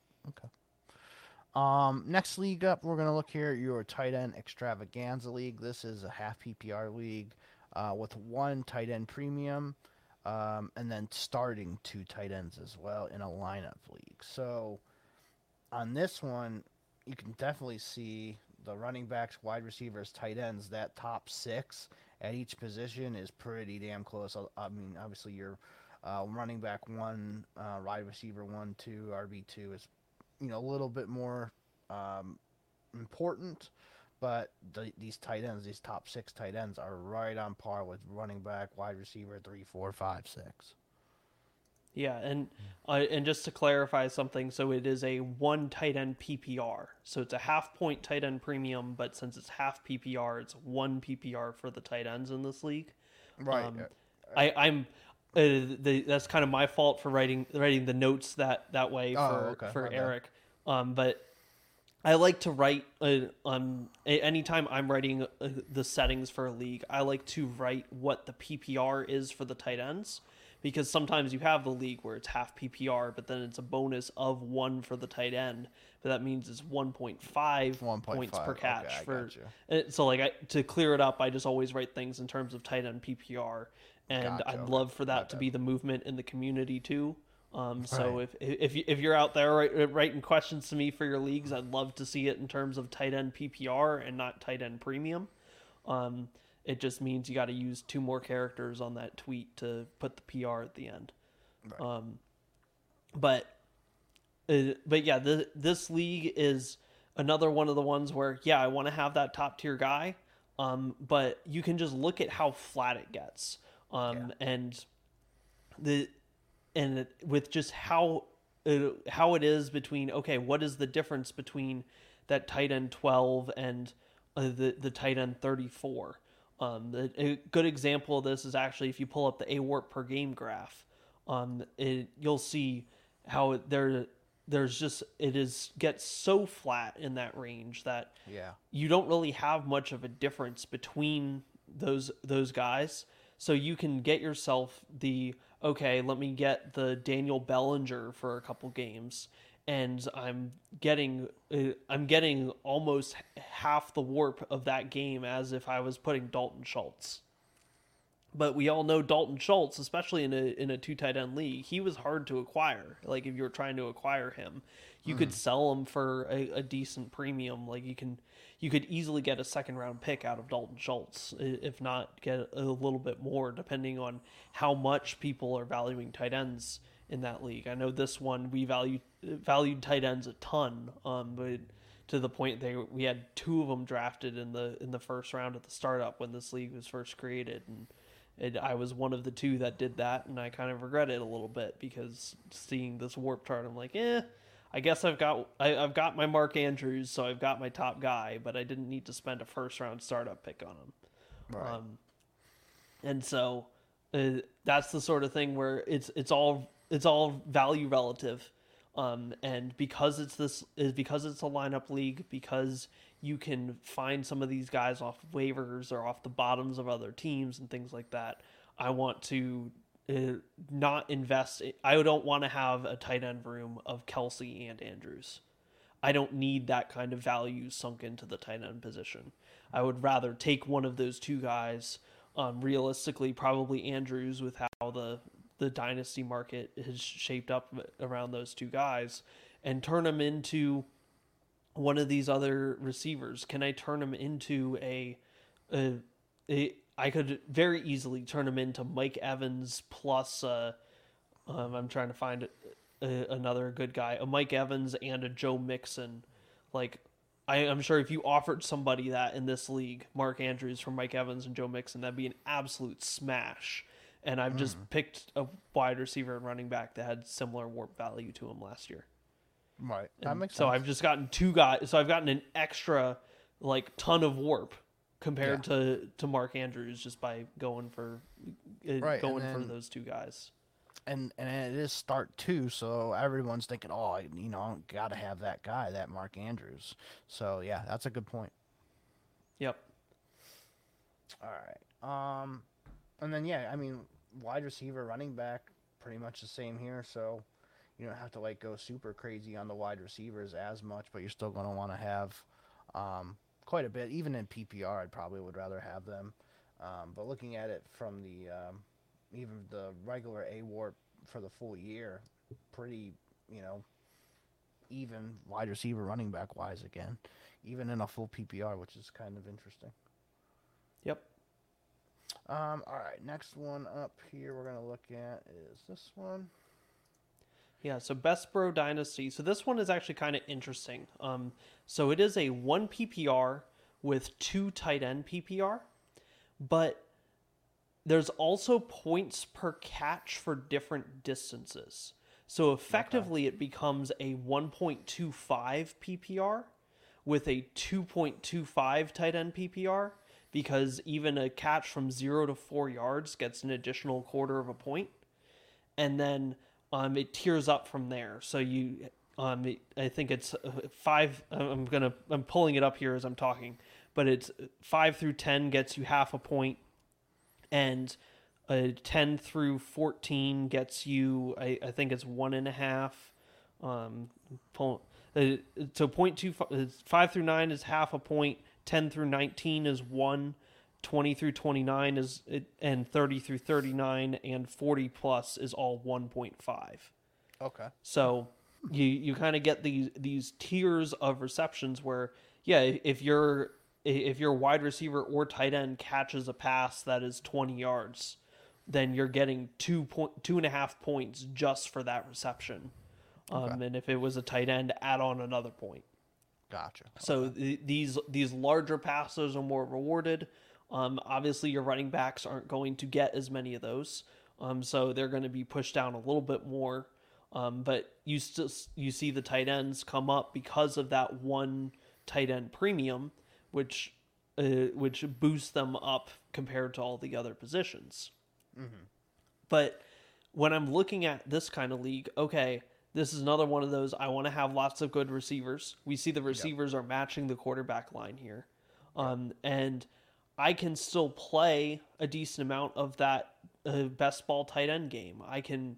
Okay. Next league up, we're going to look here at your tight end extravaganza league. This is a half PPR league with 1 tight end premium and then starting 2 tight ends as well in a lineup league. So on this one, you can definitely see the running backs, wide receivers, tight ends, that top 6 at each position is pretty damn close. I mean, obviously your running back 1, wide receiver 1, 2, RB2 is a little bit more important, but these tight ends, these top 6 tight ends, are right on par with running back, wide receiver 3, 4, 5, 6. Yeah, and just to clarify something, so it is a 1 tight end PPR. So it's a half point tight end premium, but since it's half PPR, it's 1 PPR for the tight ends in this league. Right. I'm that's kind of my fault for writing the notes that way for Eric. But I like to write anytime I'm writing the settings for a league, I like to write what the PPR is for the tight ends, because sometimes you have the league where it's half PPR, but then it's a bonus of 1 for the tight end, but that means it's 1.5 points per catch. So to clear it up, I just always write things in terms of tight end PPR, and I'd love for that to be the movement in the community too. So if you're out there writing questions to me for your leagues, I'd love to see it in terms of tight end PPR and not tight end premium. It just means you got to use 2 more characters on that tweet to put the PR at the end. Right. But yeah, this league is another one of the ones where, yeah, I want to have that top tier guy, but you can just look at how flat it gets, and with just how it is between, okay, what is the difference between that tight end 12 and the tight end 34? A good example of this is actually if you pull up the AWARP per game graph, you'll see how gets so flat in that range that you don't really have much of a difference between those guys. So you can get yourself let me get the Daniel Bellinger for a couple games, and I'm getting almost half the warp of that game as if I was putting Dalton Schultz. But we all know Dalton Schultz, especially in a 2 tight end league, he was hard to acquire. Like if you were trying to acquire him, you could sell him for a decent premium. Like you could easily get a 2nd round pick out of Dalton Schultz, if not get a little bit more, depending on how much people are valuing tight ends in that league. I know this one we valued tight ends a ton, but to the point we had 2 of them drafted in the first round at the startup when this league was first created, and I was one of the 2 that did that, and I kind of regret it a little bit because seeing this warp chart, I'm like, I guess I've got my Mark Andrews, so I've got my top guy, but I didn't need to spend a 1st round startup pick on him. Right. And so that's the sort of thing where it's all value relative, and because it's a lineup league, because you can find some of these guys off waivers or off the bottoms of other teams and things like that. I want to not invest. I don't want to have a tight end room of Kelsey and Andrews. I don't need that kind of value sunk into the tight end position. I would rather take one of those 2 guys, realistically probably Andrews, with how the dynasty market has shaped up around those 2 guys, and turn them into one of these other receivers. Can I turn him into I could very easily turn him into Mike Evans plus I'm trying to find another good guy, a Mike Evans and a Joe Mixon. Like I'm sure if you offered somebody that in this league, Mark Andrews for Mike Evans and Joe Mixon, that'd be an absolute smash. And I've just picked a wide receiver and running back that had similar warp value to him last year. Right. That makes sense. So I've just gotten 2 guys. So I've gotten an extra ton of warp compared to Mark Andrews just by going for those 2 guys. And it is start 2, so everyone's thinking, got to have that guy, that Mark Andrews. So yeah, that's a good point. Yep. All right. And then wide receiver, running back, pretty much the same here. So you don't have to go super crazy on the wide receivers as much, but you're still going to want to have quite a bit. Even in PPR, I probably would rather have them. But looking at it from the even the regular AWARP for the full year, pretty even wide receiver, running back wise again, even in a full PPR, which is kind of interesting. Yep. All right, next one up here we're going to look at is this one. Yeah, so Best Bro Dynasty. So this one is actually kind of interesting. So it is a 1 PPR with 2 tight end PPR, but there's also points per catch for different distances. So effectively it becomes a 1.25 PPR with a 2.25 tight end PPR, because even a catch from 0 to 4 yards gets an additional 1/4 of a point. And then it tiers up from there. So I think it's 5. I'm pulling it up here as I'm talking, but it's 5 through 10 gets you 1/2 a point, and 10 through 14 gets you, I think it's 1.5. So 0.25. 5 through 9 is 1/2 a point. 10 through 19 is 1. 20 through 29 is, and 30 through 39 and 40 plus is all 1.5. Okay. So you kind of get these tiers of receptions where, yeah, if you're if your wide receiver or tight end catches a pass that is 20 yards, then you're getting 2.5 points just for that reception. Okay. And if it was a tight end, add on another point. Gotcha. So these larger passes are more rewarded. Obviously, your running backs aren't going to get as many of those, so they're going to be pushed down a little bit more. But you see the tight ends come up because of that one tight end premium, which boosts them up compared to all the other positions. Mm-hmm. But when I'm looking at this kind of league, okay, this is another one of those. I want to have lots of good receivers. We see the receivers are matching the quarterback line here. And I can still play a decent amount of that best ball tight end game. I can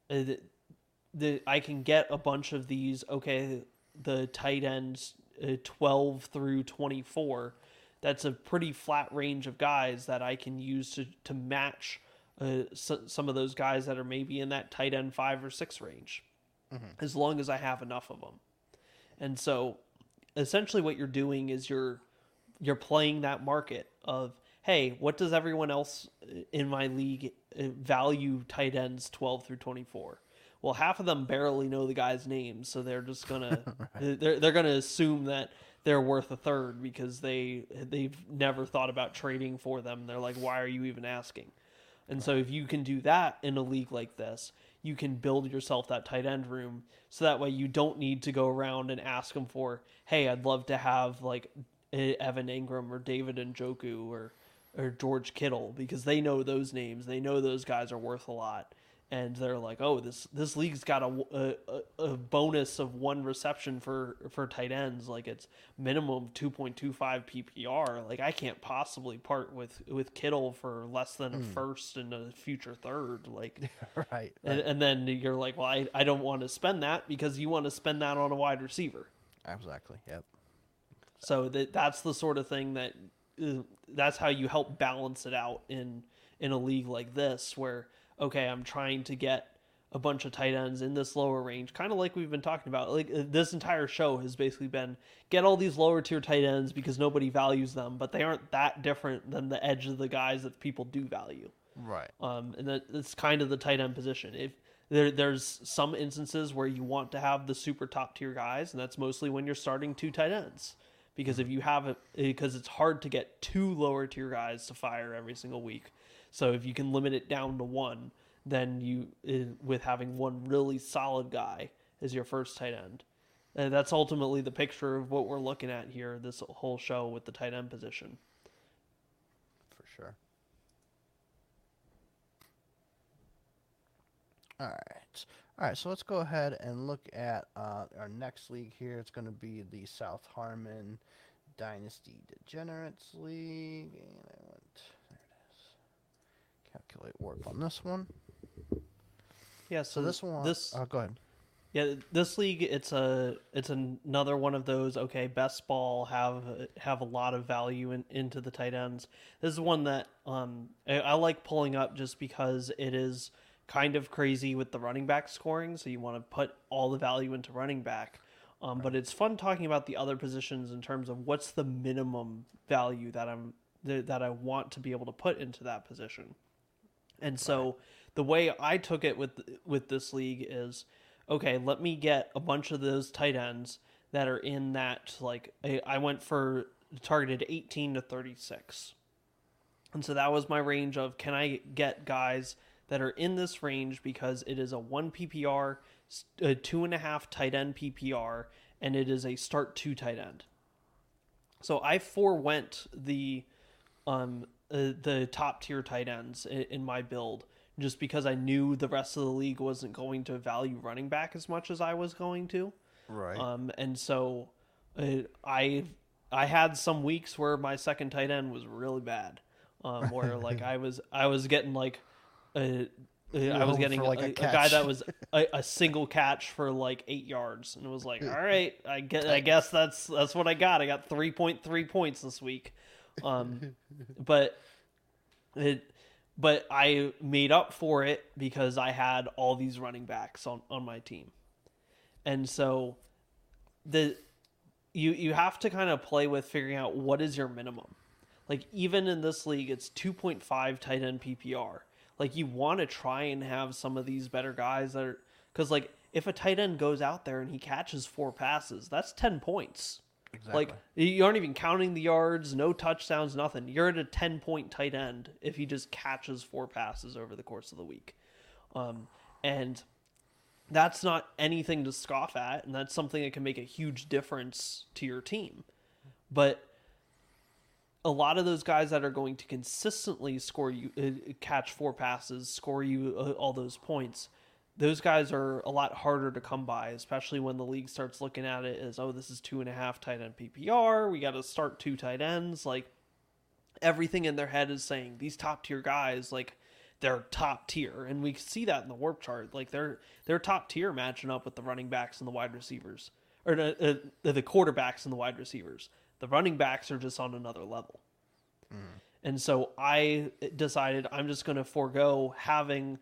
get a bunch of these, okay, the tight ends 12 through 24. That's a pretty flat range of guys that I can use to match some of those guys that are maybe in that tight end 5 or 6 range. Mm-hmm. As long as I have enough of them. And so essentially what you're doing is you're playing that market of, hey, what does everyone else in my league value tight ends 12 through 24? Well, half of them barely know the guy's name, so they're just gonna right. they're gonna assume that they're worth a third because they've never thought about trading for them. They're like, why are you even asking? And right. So if you can do that in a league like this, you can build yourself that tight end room, so that way you don't need to go around and ask them for, hey, I'd love to have like Evan Ingram or David Njoku or George Kittle, because they know those names. They know those guys are worth a lot. And they're like, oh, this league's got a bonus of 1 reception for tight ends. Like, it's minimum 2.25 PPR. Like, I can't possibly part with Kittle for less than a first and a future third. Like, right. And then you're like, well, I don't want to spend that, because you want to spend that on a wide receiver. Exactly. Yep. So that's the sort of thing that's how you help balance it out in a league like this, where, okay, I'm trying to get a bunch of tight ends in this lower range, kind of like we've been talking about. Like, this entire show has basically been get all these lower tier tight ends because nobody values them, but they aren't that different than the edge of the guys that people do value. Right. And that's kind of the tight end position. If there's some instances where you want to have the super top tier guys, and that's mostly when you're starting 2 tight ends. Because if you have because it's hard to get 2 lower tier guys to fire every single week. So if you can limit it down to 1, then you, with having 1 really solid guy as your first tight end. And that's ultimately the picture of what we're looking at here, this whole show with the tight end position. For sure. All right, so let's go ahead and look at our next league here. It's going to be the South Harmon Dynasty Degenerates League. And there it is. Calculate warp on this one. Yeah, so this one... go ahead. Yeah, this league, it's another one of those, okay, best ball have a lot of value into the tight ends. This is one that I like pulling up just because it is kind of crazy with the running back scoring, so you want to put all the value into running back. Right. But it's fun talking about the other positions in terms of what's the minimum value that I want to be able to put into that position. And so the way I took it with this league is, okay, let me get a bunch of those tight ends that are in that, like, I went for targeted 18 to 36. And so that was my range of, can I get guys that are in this range, because it is a 1 PPR, a 2.5 tight end PPR, and it is a start 2 tight end. So I forewent the top tier tight ends in my build, just because I knew the rest of the league wasn't going to value running back as much as I was going to. Right. And so I had some weeks where my second tight end was really bad, where like I was getting like I was getting like a guy that was a single catch for like 8 yards, and it was like, all right, I guess that's what I got. I got 3.3 points this week, but I made up for it because I had all these running backs on my team, and so you have to kind of play with figuring out what is your minimum. Like, even in this league, it's 2.5 tight end PPR. Like, you want to try and have some of these better guys that are, because like if a tight end goes out there and he catches 4 passes, that's 10 points. Exactly. Like, you aren't even counting the yards, no touchdowns, nothing. You're at a 10-point tight end if he just catches 4 passes over the course of the week. And that's not anything to scoff at, and that's something that can make a huge difference to your team. But a lot of those guys that are going to consistently score you, catch 4 passes, score you all those points, those guys are a lot harder to come by, especially when the league starts looking at it as, oh, this is 2.5 tight end PPR. We got to start 2 tight ends. Like, everything in their head is saying these top tier guys, like, they're top tier. And we see that in the warp chart. Like, they're top tier matching up with the running backs and the wide receivers, or the quarterbacks and the wide receivers. The running backs are just on another level. And so I decided I'm just going to forego having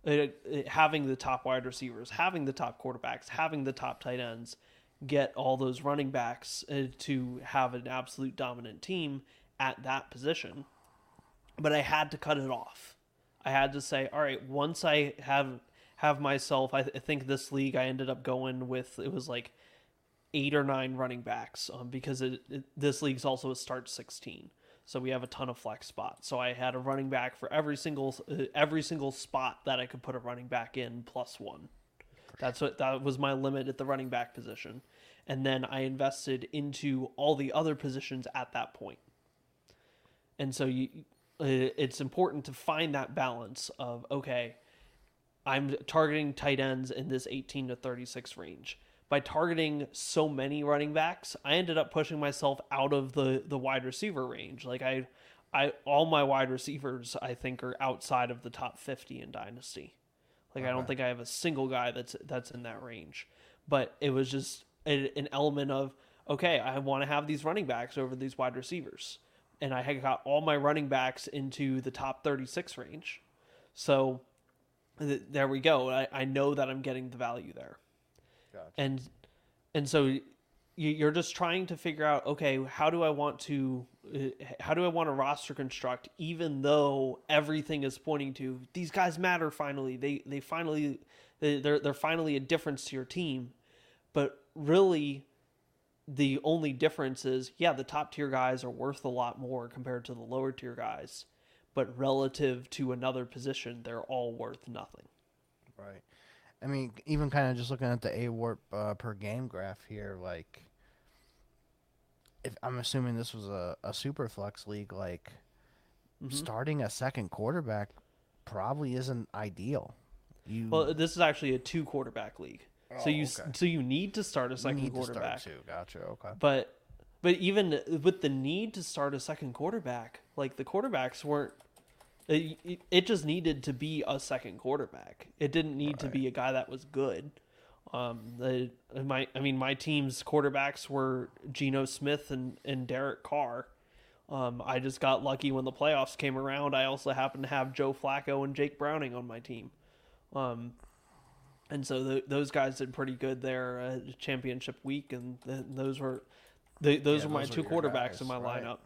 the top wide receivers, having the top quarterbacks, having the top tight ends, get all those running backs to have an absolute dominant team at that position. But I had to cut it off. I had to say, all right, once I have myself, I think this league I ended up going with, it was like 8 or 9 running backs, because this league's also a start 16. So we have a ton of flex spots. So I had a running back for every single spot that I could put a running back in +1. That was my limit at the running back position. And then I invested into all the other positions at that point. And so it's important to find that balance of, okay, I'm targeting tight ends in this 18 to 36 range. By targeting so many running backs, I ended up pushing myself out of the wide receiver range. Like, I all my wide receivers, I think, are outside of the top 50 in Dynasty. Like, I don't think I have a single guy that's in that range. But it was just an element of, okay, I want to have these running backs over these wide receivers. And I had got all my running backs into the top 36 range. So there we go. I know that I'm getting the value there. Gotcha. And so you're just trying to figure out, okay, how do I want to roster construct, even though everything is pointing to these guys matter finally. They're finally a difference to your team. But really, the only difference is, yeah, the top tier guys are worth a lot more compared to the lower tier guys, but relative to another position, they're all worth nothing. Right. I mean, even kind of just looking at the AWARP per game graph here, like, if I'm assuming this was a super flex league, like, starting a second quarterback probably isn't ideal. Well, this is actually a 2 quarterback league. So you need to start a second quarterback. Gotcha. Okay. But even with the need to start a second quarterback, like, the quarterbacks weren't. It just needed to be a second quarterback. It didn't need to be a guy that was good. My team's quarterbacks were Geno Smith and Derek Carr. I just got lucky when the playoffs came around. I also happened to have Joe Flacco and Jake Browning on my team. And so those guys did pretty good there championship week, and those were my 2 quarterbacks in my lineup.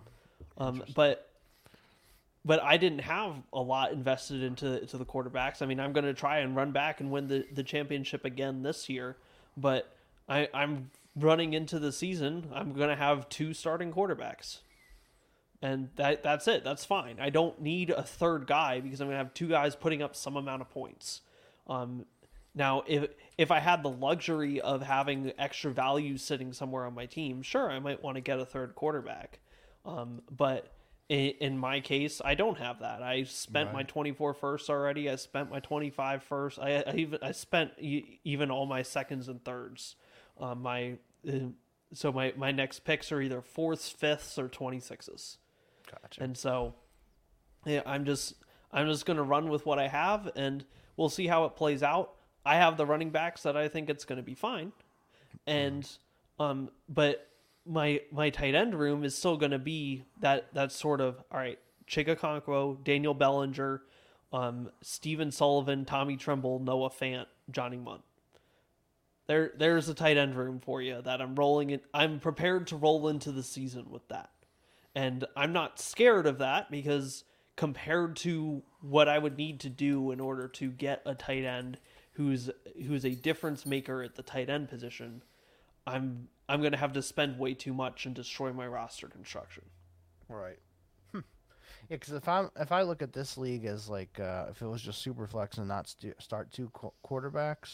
But I didn't have a lot invested into the quarterbacks. I mean, I'm going to try and run back and win the championship again this year, but I'm running into the season. I'm going to have 2 starting quarterbacks, and that's it. That's fine. I don't need a third guy because I'm going to have 2 guys putting up some amount of points. Now, if I had the luxury of having extra value sitting somewhere on my team, sure, I might want to get a third quarterback. But in my case, I don't have that. I spent my 24 firsts already. I spent my 25 firsts. I spent even all my seconds and thirds. My next picks are either 4th, 5th, or 26s. Gotcha. And so, yeah, I'm just going to run with what I have, and we'll see how it plays out. I have the running backs that I think it's going to be fine, and but my tight end room is still going to be that sort of, all right, Chig Okonkwo, Daniel Bellinger, Stephen Sullivan, Tommy Tremble, Noah Fant, Johnny Munt. there's a tight end room for you that I'm rolling it. I'm prepared to roll into the season with that. And I'm not scared of that because compared to what I would need to do in order to get a tight end who's a difference maker at the tight end position, I'm going to have to spend way too much and destroy my roster construction. Right. Yeah, because if I look at this league as like if it was just super flex and not start two quarterbacks,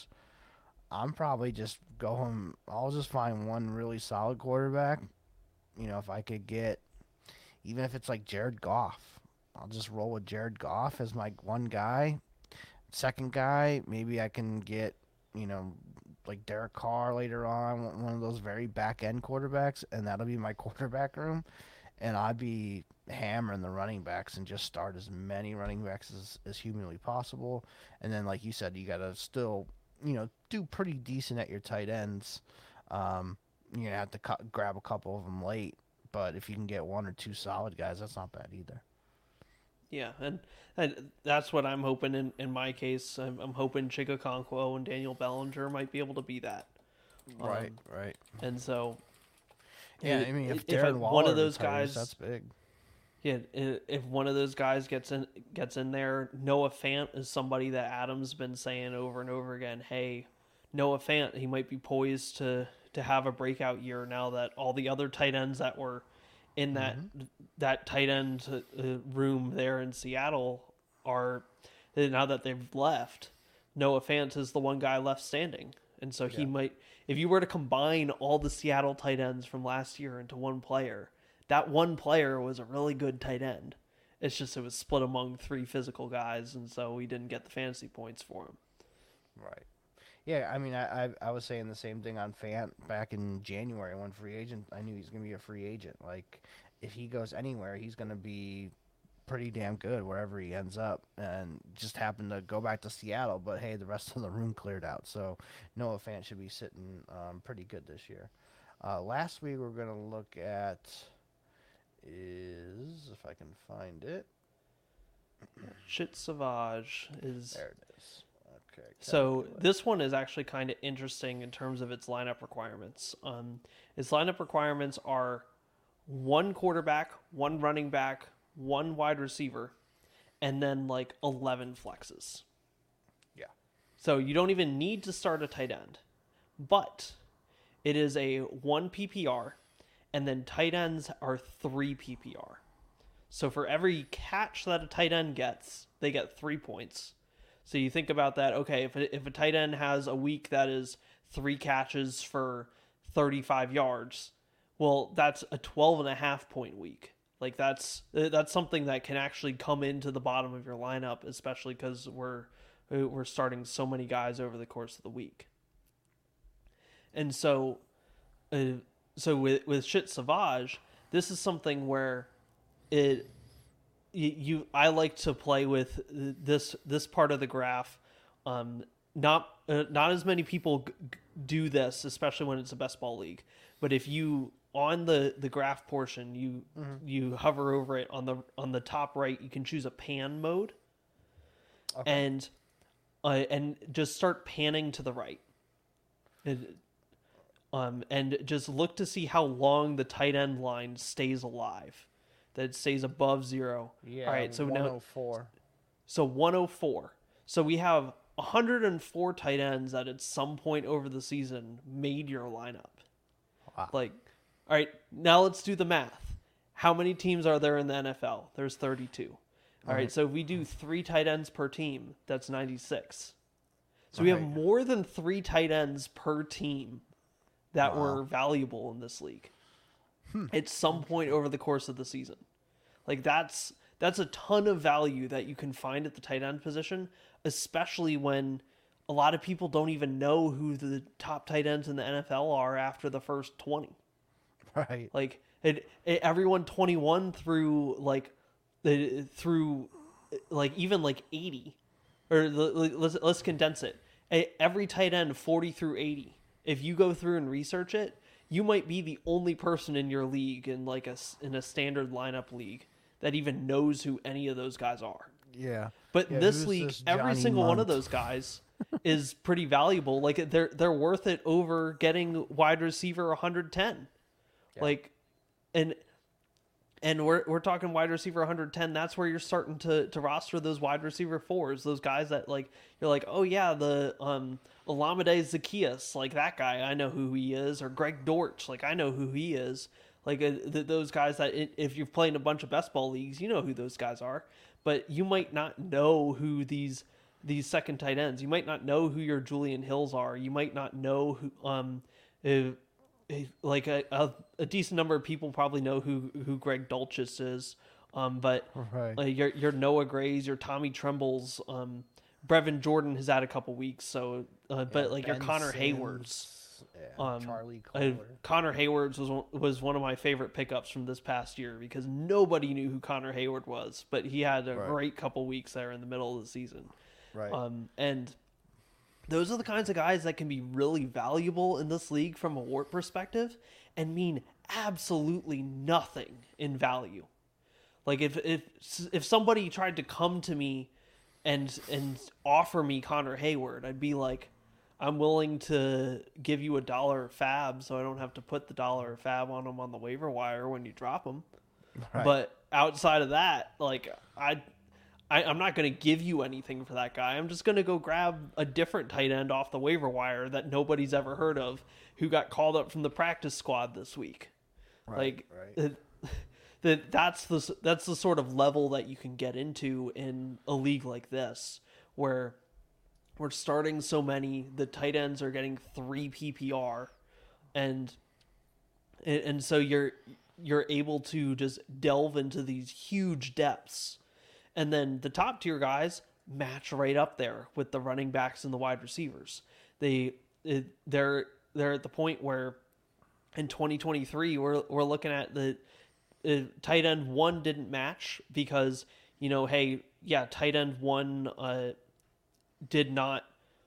I'm probably just going. I'll just find one really solid quarterback. You know, if I could get, even if it's like Jared Goff, I'll just roll with Jared Goff as my one guy. Second guy, maybe I can get, you know, like Derek Carr later on, one of those very back end quarterbacks, and that'll be my quarterback room. And I'd be hammering the running backs and just start as many running backs as humanly possible. And then, like you said, you got to still, you know, do pretty decent at your tight ends. You're going to have to grab a couple of them late. But if you can get one or two solid guys, that's not bad either. Yeah, and that's what I'm hoping in my case. I'm hoping Chigakonkwo and Daniel Bellinger might be able to be that. Right. And so... Yeah, I mean, if Darren Waller one of those retires, guys, that's big. Yeah, if one of those guys gets in there, Noah Fant is somebody that Adam's been saying over and over again. Hey, Noah Fant, he might be poised to have a breakout year now that all the other tight ends that were in that tight end room there in Seattle are, now that they've left, Noah Fant is the one guy left standing, and so he might. If you were to combine all the Seattle tight ends from last year into one player, that one player was a really good tight end. It's just it was split among three physical guys, and so we didn't get the fantasy points for him. Right. Yeah, I mean, I was saying the same thing on Fant back in January when free agent. I knew he's going to be a free agent. Like, if he goes anywhere, he's going to be pretty damn good wherever he ends up, and just happened to go back to Seattle, but hey, the rest of the room cleared out, so Noah Fant should be sitting pretty good this year. Last week we're going to look at is, if I can find it, Shit Savage is... There it is. Okay. So this one is actually kind of interesting in terms of its lineup requirements. Its lineup requirements are one quarterback, one running back, one wide receiver, and then like 11 flexes. Yeah. So you don't even need to start a tight end, but it is a 1 PPR, and then tight ends are 3 PPR. So for every catch that a tight end gets, they get 3 points. So you think about that. Okay, if a tight end has a week that is 3 catches for 35 yards, well, that's a 12.5 point week. Like that's something that can actually come into the bottom of your lineup, especially because we're starting so many guys over the course of the week. And so with Shit Savage, this is something where I like to play with this part of the graph. Not as many people do this, especially when it's a best ball league. But if you on the graph portion, you hover over it on the top right, you can choose a pan mode, okay. and just start panning to the right, and just look to see how long the tight end line stays alive, that it stays above 0. Yeah. All right. So 104. now, so 104. So we have 104 tight ends that at some point over the season made your lineup. Wow. Like. All right, now let's do the math. How many teams are there in the NFL? There's 32. All right, so if we do 3 tight ends per team, that's 96. So we have more than 3 tight ends per team that were valuable in this league at some point over the course of the season. Like that's a ton of value that you can find at the tight end position, especially when a lot of people don't even know who the top tight ends in the NFL are after the first 20. Right. Like everyone 21 through even like 80, or let's condense it. Every tight end 40 through 80. If you go through and research it, you might be the only person in your league in a standard lineup league that even knows who any of those guys are. Yeah. But Yeah, this league, every Johnny single one Munt? of those guys is pretty valuable. Like they're worth it over getting wide receiver 110. Yeah. Like, and we're talking wide receiver 110. That's where you're starting to roster those wide receiver fours, those guys that like you're like, oh yeah, the Olamide Zaccheaus, like that guy, I know who he is, or Greg Dortch, like I know who he is. Like those guys that if you've played in a bunch of best ball leagues, you know who those guys are, but you might not know who these second tight ends. You might not know who your Julian Hills are. You might not know who like a decent number of people probably know who Greg Dulcich is, but Right. your Noah Grays, your Tommy Trembles, Brevin Jordan has had a couple weeks, so but like your Ben Connor Sims, Haywards, Charlie Kohler. Connor Haywards was one of my favorite pickups from this past year because nobody knew who Connor Hayward was, but he had a great couple weeks there in the middle of the season, Right. and those are the kinds of guys that can be really valuable in this league from a WARP perspective and mean absolutely nothing in value. Like if somebody tried to come to me and offer me Connor Hayward, I'd be like, I'm willing to give you $1 fab so I don't have to put the $1 fab on him on the waiver wire when you drop him. Right. But outside of that, like I'm not going to give you anything for that guy. I'm just going to go grab a different tight end off the waiver wire that nobody's ever heard of who got called up from the practice squad this week. Right, That's the sort of level that you can get into in a league like this where we're starting so many, the tight ends are getting 3 PPR and so you're able to just delve into these huge depths. And then the top tier guys match right up there with the running backs and the wide receivers. They're at the point where in 2023 we're looking at the tight end 1 didn't match because tight end 1 did not.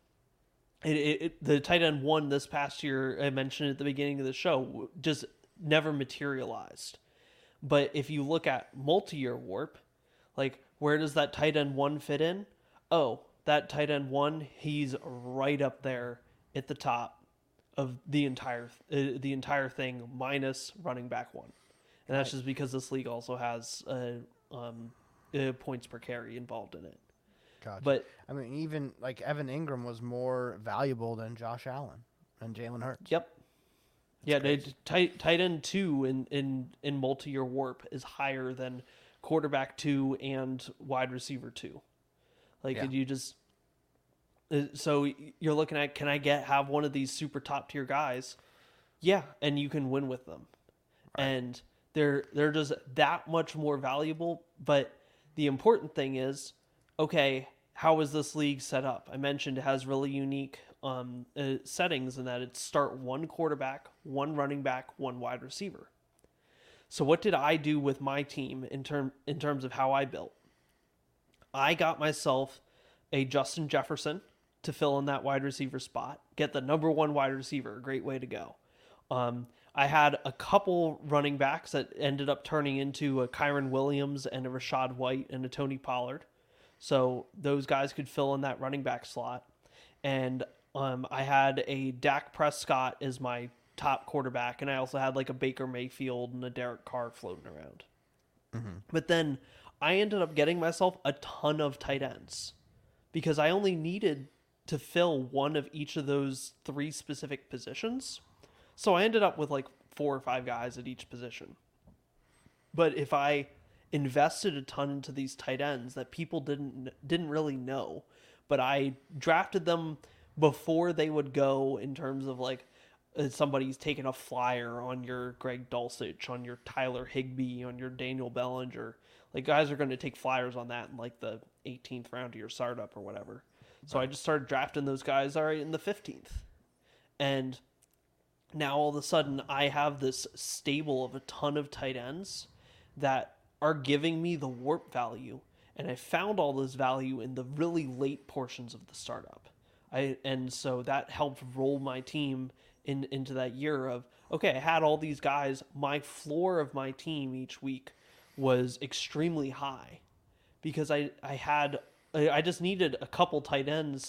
The tight end 1 this past year, I mentioned at the beginning of the show, just never materialized. But if you look at multi-year WARP, like, where does that tight end 1 fit in? Oh, that tight end 1, he's right up there at the top of the entire thing minus running back 1. And that's just because this league also has points per carry involved in it. Gotcha. But I mean, even like Evan Ingram was more valuable than Josh Allen and Jalen Hurts. Yep. Tight end 2 in multi-year WARP is higher than quarterback 2 and wide receiver 2. You just so you're looking at, can I have one of these super top tier guys? Yeah, and you can win with them. Right. And they're just that much more valuable, but the important thing is, okay, how is this league set up? I mentioned it has really unique settings in that it's start 1 quarterback, 1 running back, 1 wide receiver. So what did I do with my team in terms of how I built? I got myself a Justin Jefferson to fill in that wide receiver spot, get the number 1 wide receiver, a great way to go. I had a couple running backs that ended up turning into a Kyron Williams and a Rachaad White and a Tony Pollard. So those guys could fill in that running back slot. And I had a Dak Prescott as my top quarterback, and I also had like a Baker Mayfield and a Derek Carr floating around. Mm-hmm. But then I ended up getting myself a ton of tight ends because I only needed to fill 1 of each of those 3 specific positions. So I ended up with like 4 or 5 guys at each position. But if I invested a ton into these tight ends that people didn't really know, but I drafted them before they would go in terms of like somebody's taking a flyer on your Greg Dulcich, on your Tyler Higbee, on your Daniel Bellinger. Like, guys are going to take flyers on that in like the 18th round of your startup or whatever. So I just started drafting those guys in the 15th. And now all of a sudden I have this stable of a ton of tight ends that are giving me the WARP value. And I found all this value in the really late portions of the startup. And so that helped roll my team into that year of, okay, I had all these guys. My floor of my team each week was extremely high because I just needed a couple tight ends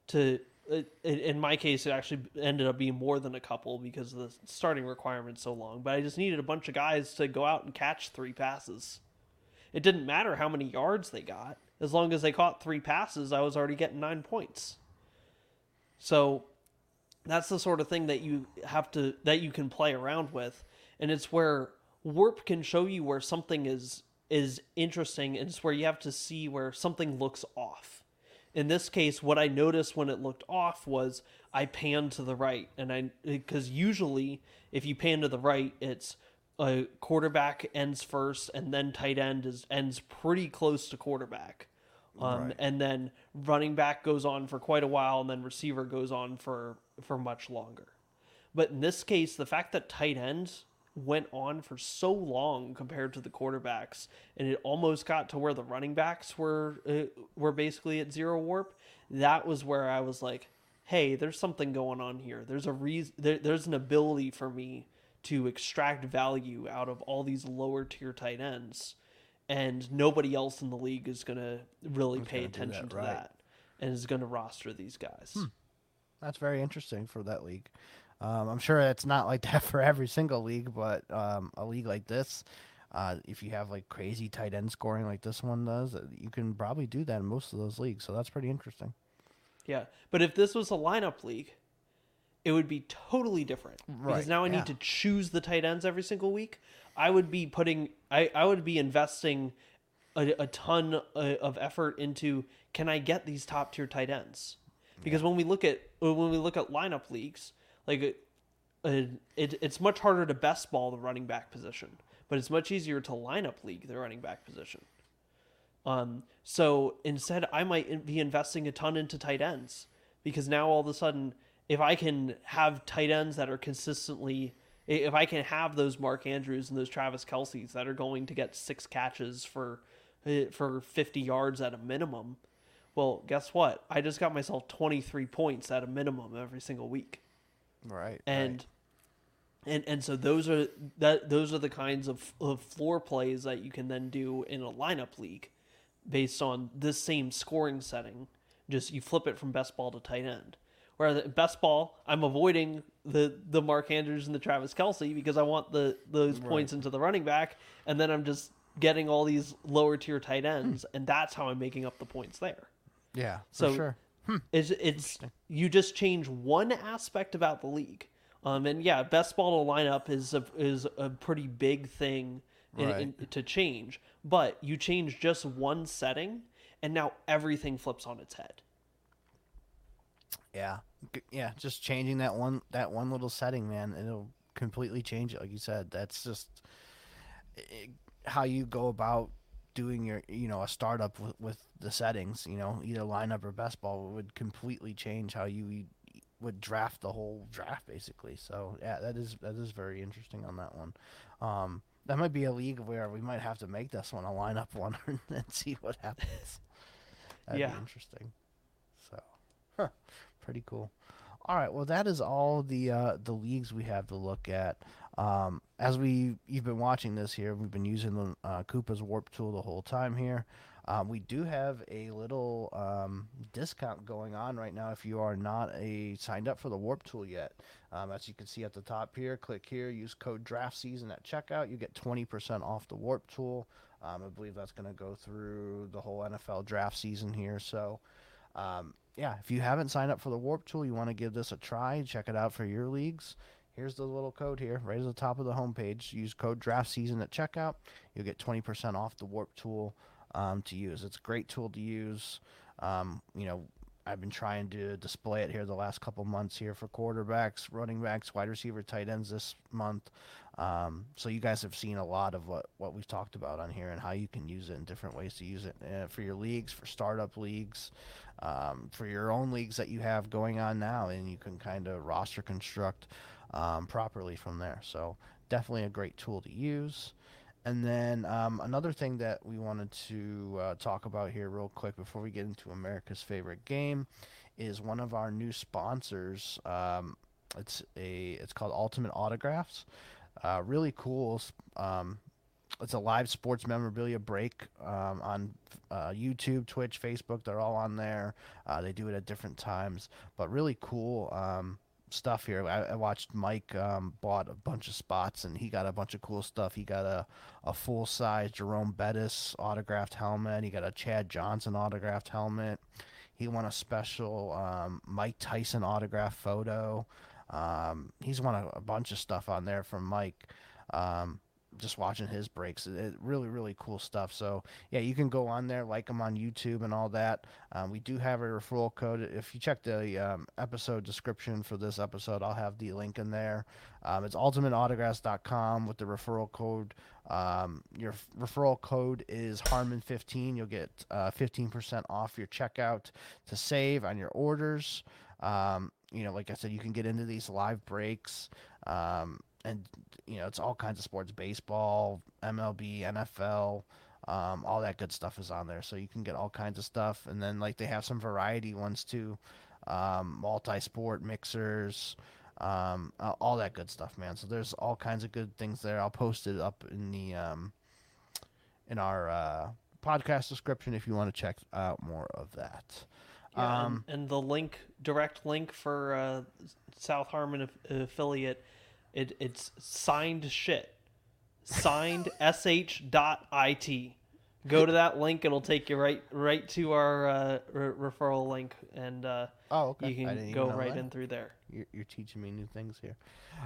to in my case, it actually ended up being more than a couple because the starting requirement's so long. But I just needed a bunch of guys to go out and catch 3 passes. It didn't matter how many yards they got. As long as they caught 3 passes, I was already getting 9 points. So that's the sort of thing that you can play around with. And it's where Warp can show you where something is interesting, and it's where you have to see where something looks off. In this case, what I noticed when it looked off was I panned to the right, because usually if you pan to the right, it's a quarterback ends first, and then tight end ends pretty close to quarterback, Right. and then running back goes on for quite a while, and then receiver goes on for much longer. But in this case, the fact that tight ends went on for so long compared to the quarterbacks, and it almost got to where the running backs were basically at 0 warp, that was where I was like, hey, there's something going on here. There's a reason. There's an ability for me to extract value out of all these lower tier tight ends, and nobody else in the league is going to really pay attention to that and is going to roster these guys. That's very interesting for that league. I'm sure it's not like that for every single league, but a league like this, if you have like crazy tight end scoring like this one does, you can probably do that in most of those leagues. So that's pretty interesting. Yeah, but if this was a lineup league, it would be totally different. Because now I need to choose the tight ends every single week. I would be investing a ton of effort into, can I get these top tier tight ends? Because when we look at lineup leagues, like it's much harder to best ball the running back position, but it's much easier to lineup league the running back position. So instead, I might be investing a ton into tight ends, because now all of a sudden, if I can have tight ends that are consistently, if I can have those Mark Andrews and those Travis Kelce's that are going to get 6 catches for 50 yards at a minimum, well, guess what? I just got myself 23 points at a minimum every single week. Right. And so those are the kinds of floor plays that you can then do in a lineup league based on this same scoring setting. Just you flip it from best ball to tight end. Whereas at best ball, I'm avoiding the Mark Andrews and the Travis Kelce because I want those points into the running back, and then I'm just getting all these lower tier tight ends, and that's how I'm making up the points there. Yeah, so for sure. It's you just change one aspect about the league, and yeah, best ball to lineup is a pretty big thing to change. But you change just one setting, and now everything flips on its head. Yeah, just changing that one little setting, man, it'll completely change it. Like you said, that's just how you go about doing your, a startup with the settings, either lineup or best ball would completely change how you would draft the whole draft, basically. So yeah, that is very interesting on that one. That might be a league where we might have to make this one a lineup one and see what happens. That'd be interesting. So, pretty cool. All right, well, that is all the leagues we have to look at. As you've been watching this here, we've been using the Koopa's Warp Tool the whole time here. We do have a little discount going on right now if you are not signed up for the Warp Tool yet. As you can see at the top here, click here, use code DRAFTSEASON at checkout. You get 20% off the Warp Tool. I believe that's going to go through the whole NFL draft season here. So, yeah, if you haven't signed up for the Warp Tool, you want to give this a try, check it out for your leagues. Here's the little code here, right at the top of the homepage. Use code DRAFTSEASON at checkout. You'll get 20% off the Warp Tool to use. It's a great tool to use. I've been trying to display it here the last couple months here for quarterbacks, running backs, wide receiver, tight ends this month. So you guys have seen a lot of what we've talked about on here and how you can use it and different ways to use it for your leagues, for startup leagues, for your own leagues that you have going on now, and you can kind of roster construct properly from there. So definitely a great tool to use. And then another thing that we wanted to talk about here real quick before we get into America's favorite game is one of our new sponsors. It's called Ultimate Autographs. Really cool It's a live sports memorabilia break on YouTube, Twitch, Facebook. They're all on there. They do it at different times, but really cool stuff here. I watched Mike bought a bunch of spots, and he got a bunch of cool stuff. He got a full size Jerome Bettis autographed helmet. He got a Chad Johnson autographed helmet. He won a special Mike Tyson autograph photo. He's won a bunch of stuff on there from Mike. Just watching his breaks, really, really cool stuff. So yeah, you can go on there, like him on YouTube and all that. We do have a referral code. If you check the episode description for this episode, I'll have the link in there. It's ultimateautographs.com with the referral code. Your referral code is Harmon15. You'll get 15% off your checkout to save on your orders. Like I said, you can get into these live breaks. And, it's all kinds of sports, baseball, MLB, NFL, all that good stuff is on there. So you can get all kinds of stuff. And then, they have some variety ones, too. Multi-sport mixers, all that good stuff, man. So there's all kinds of good things there. I'll post it up in our podcast description if you want to check out more of that. Yeah, and the direct link for South Harmon affiliate, it's signed shit. Signed sh.it. Go to that link, it'll take you right to our referral link, and okay. You can go right in through there. You're teaching me new things here.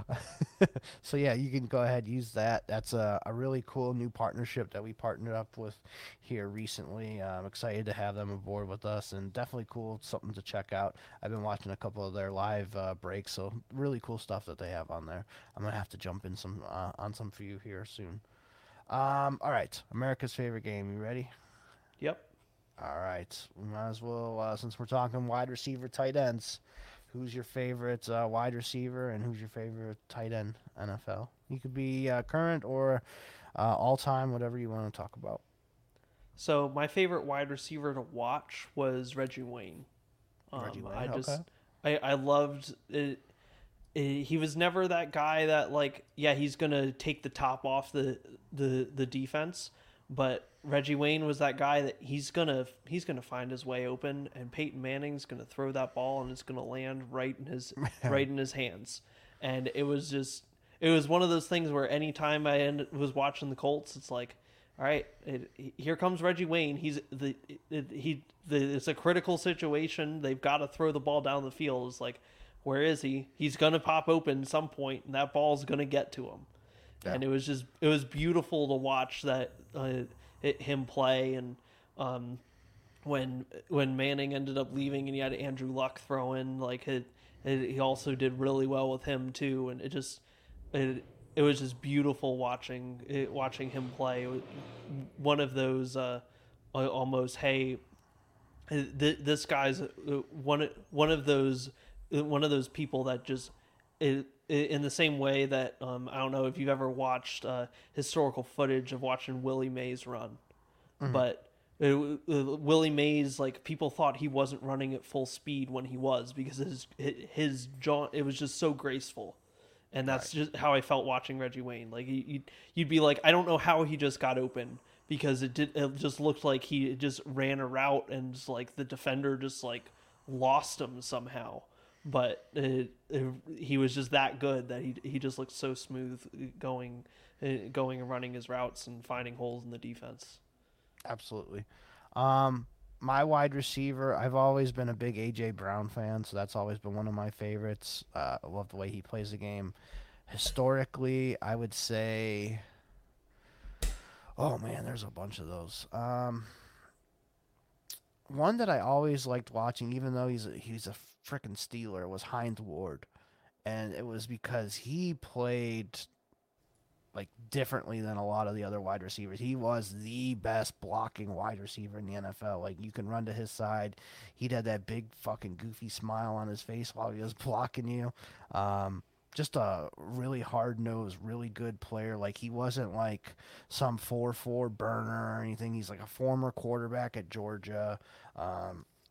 So yeah, you can go ahead and use that. That's a really cool new partnership that we partnered up with here recently. I'm excited to have them aboard with us, and definitely cool, something to check out. I've been watching a couple of their live breaks, so really cool stuff that they have on there. I'm gonna have to jump in on some for you here soon. All right, America's favorite game. You ready? Yep. All right, we might as well, since we're talking wide receiver, tight ends. Who's your favorite wide receiver, and who's your favorite tight end NFL? You could be current or all-time, whatever you want to talk about. So my favorite wide receiver to watch was Reggie Wayne. Reggie Wayne, I loved it. He was never that guy that he's gonna take the top off the defense, but Reggie Wayne was that guy that he's gonna find his way open, and Peyton Manning's gonna throw that ball and it's gonna land right in his hands. And it was one of those things where anytime I was watching the Colts, it's like, all right, here comes Reggie Wayne. It's a critical situation. They've got to throw the ball down the field. It's like, where is he? He's gonna pop open at some point, and that ball's gonna get to him. Yeah. And it was beautiful to watch that. Him play, and when Manning ended up leaving and he had Andrew Luck throw in, he also did really well with him too, and it was just beautiful watching him play. One of those almost, hey, this guy's one of those people that just in the same way that I don't know if you've ever watched historical footage of watching Willie Mays run, but Willie Mays, people thought he wasn't running at full speed when he was, because his jaw, it was just so graceful, and that's just how I felt watching Reggie Wayne. You'd be like, I don't know how he just got open, because it just looked like he just ran a route and the defender just lost him somehow. But he was just that good that he just looked so smooth going and running his routes and finding holes in the defense. Absolutely. My wide receiver, I've always been a big A.J. Brown fan, so that's always been one of my favorites. I love the way he plays the game. Historically, I would say, oh man, there's a bunch of those. One that I always liked watching, even though he's a freaking Steeler, was Hines Ward, and it was because he played differently than a lot of the other wide receivers. He was the best blocking wide receiver in the NFL. You can run to his side. He'd have that big fucking goofy smile on his face while he was blocking you. Just a really hard-nosed, really good player. He wasn't some 4-4 burner or anything. He's a former quarterback at Georgia,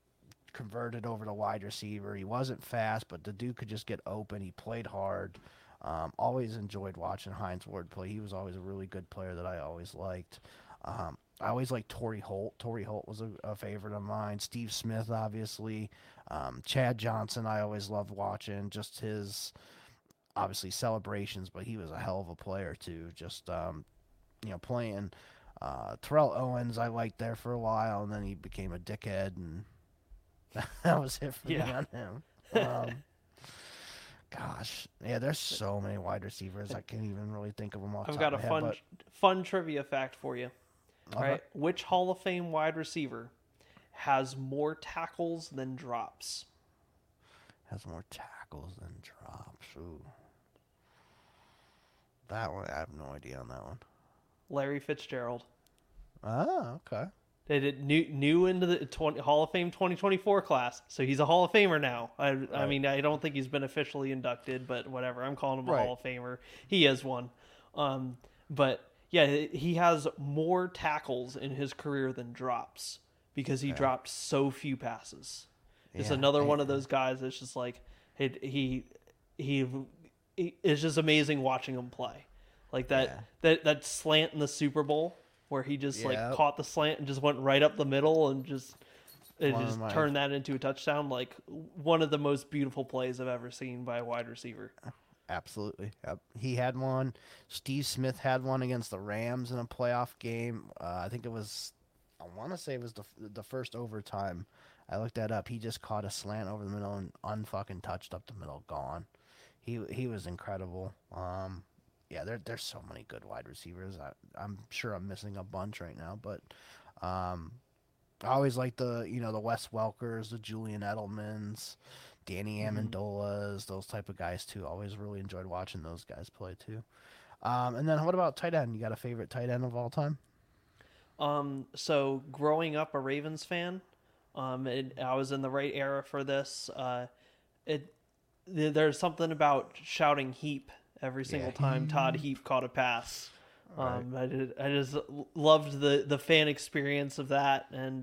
converted over to wide receiver. He wasn't fast, but the dude could just get open. He played hard. Always enjoyed watching Hines Ward play. He was always a really good player that I always liked. I always liked Torrey Holt. Torrey Holt was a favorite of mine. Steve Smith, obviously. Chad Johnson, I always loved watching. Just his, obviously, celebrations, but he was a hell of a player, too. Just, playing. Terrell Owens, I liked there for a while, and then he became a dickhead, and that was it for me on him. Gosh, yeah, there's so many wide receivers. I can't even really think of them off the I've top got of a my head, fun trivia fact for you. All Okay. right, which Hall of Fame wide receiver has more tackles than drops? has more tackles than drops. Ooh. That one, I have no idea on that one. Larry Fitzgerald. Oh, okay. They did new into the Hall of Fame 2024 class, so he's a Hall of Famer now. I mean, I don't think he's been officially inducted, but whatever. I'm calling him a Hall of Famer. He is one. But yeah, he has more tackles in his career than drops because he dropped so few passes. It's another one of those guys that's just like he it's just amazing watching him play. Like that slant in the Super Bowl where he just like caught the slant and just went right up the middle and just turned that into a touchdown. Like one of the most beautiful plays I've ever seen by a wide receiver. Absolutely. Yep. He had one. Steve Smith had one against the Rams in a playoff game. I think it was, I want to say it was the first overtime. I looked that up. He just caught a slant over the middle and unfucking touched up the middle. Gone. He was incredible. Yeah, there's so many good wide receivers. I'm sure I'm missing a bunch right now, but I always like the Wes Welkers, the Julian Edelmans, Danny Amendolas, those type of guys too. Always really enjoyed watching those guys play too. And then what about tight end? You got a favorite tight end of all time? So growing up a Ravens fan, I was in the right era for this. There's something about shouting "Heap" every single time Todd Heap caught a pass. I just loved the fan experience of that, and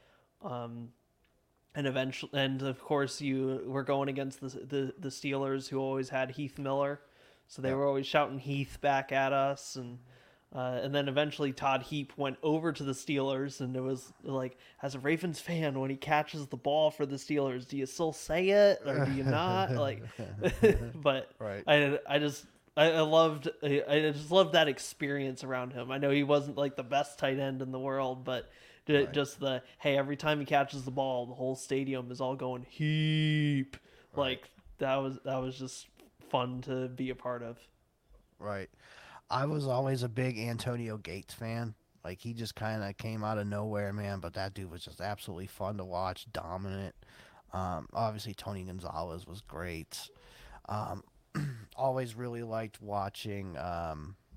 eventually, and of course, you were going against the Steelers, who always had Heath Miller, so they were always shouting Heath back at us, and then eventually Todd Heap went over to the Steelers, and it was like, as a Ravens fan, when he catches the ball for the Steelers, do you still say it or do you not? Like, but I just loved that experience around him. I know he wasn't like the best tight end in the world, but just every time he catches the ball, the whole stadium is all going Heap. Like that was just fun to be a part of. Right. I was always a big Antonio Gates fan. Like, he just kind of came out of nowhere, man, but that dude was just absolutely fun to watch, dominant. Obviously, Tony Gonzalez was great. Always really liked watching, I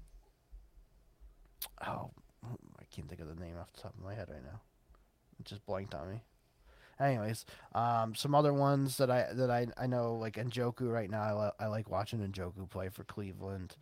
can't think of the name off the top of my head right now. It just blanked on me. Anyways, some other ones that I know, like Njoku right now, I like watching Njoku play for Cleveland.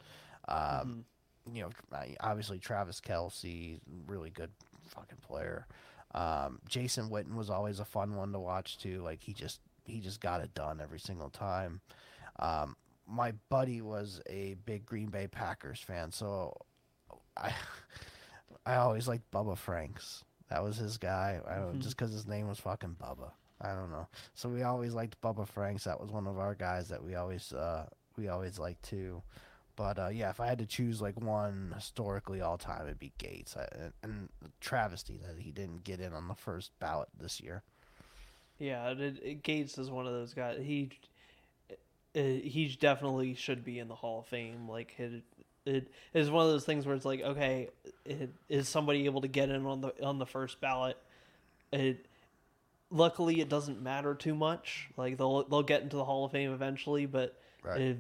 Obviously Travis Kelce, really good fucking player. Jason Witten was always a fun one to watch too. Like he just got it done every single time. My buddy was a big Green Bay Packers fan, so I always liked Bubba Franks. That was his guy. I don't know, just because his name was fucking Bubba. I don't know. So we always liked Bubba Franks. That was one of our guys that we always liked too. But if I had to choose like one historically all time, it'd be Gates. And travesty that he didn't get in on the first ballot this year. Yeah, Gates is one of those guys. He definitely should be in the Hall of Fame. Like it is one of those things where it's like, okay, is somebody able to get in on the first ballot? Luckily, it doesn't matter too much. Like they'll get into the Hall of Fame eventually, but. Right.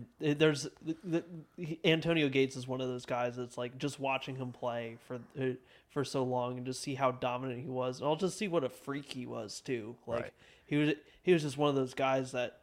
Antonio Gates is one of those guys that's like just watching him play for so long and just see how dominant he was, and I'll just see what a freak he was too. Like he was just one of those guys that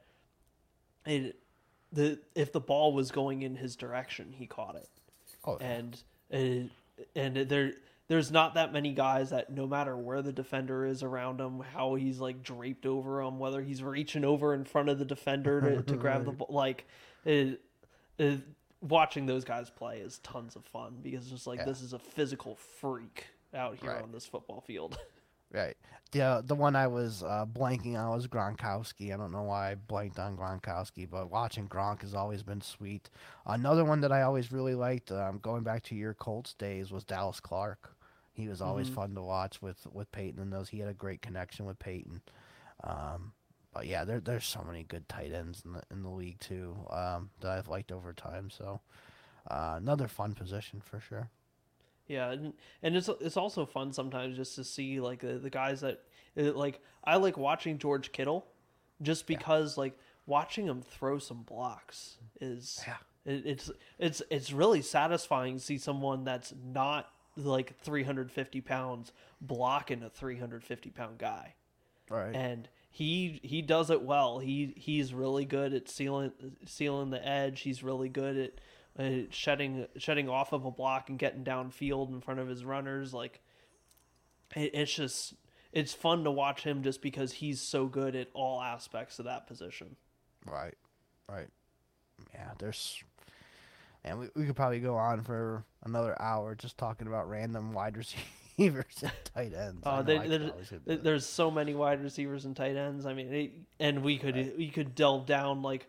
if the ball was going in his direction, he caught it. Oh, yeah. And there's not that many guys that no matter where the defender is around him, how he's like draped over him, whether he's reaching over in front of the defender to grab the ball, like watching those guys play is tons of fun because it's just like Yeah. this is a physical freak out here Right. on this football field. Right. The one I was blanking on was Gronkowski. I don't know why I blanked on Gronkowski, but watching Gronk has always been sweet. Another one that I always really liked, going back to your Colts days, was Dallas Clark. He was always fun to watch with Peyton and those. He had a great connection with Peyton. But yeah, there's so many good tight ends in the league too, that I've liked over time. So another fun position for sure. Yeah, and it's also fun sometimes just to see like the guys that like I like watching George Kittle just because like watching him throw some blocks is it's really satisfying to see someone that's not like 350 pounds blocking a 350-pound guy. Right. And he does it well. He's really good at sealing the edge. He's really good at shedding off of a block and getting downfield in front of his runners. Like it's fun to watch him just because he's so good at all aspects of that position. Right. Yeah, and we could probably go on for another hour just talking about random wide receivers and tight ends. There's so many wide receivers and tight ends. I mean, and we could delve down like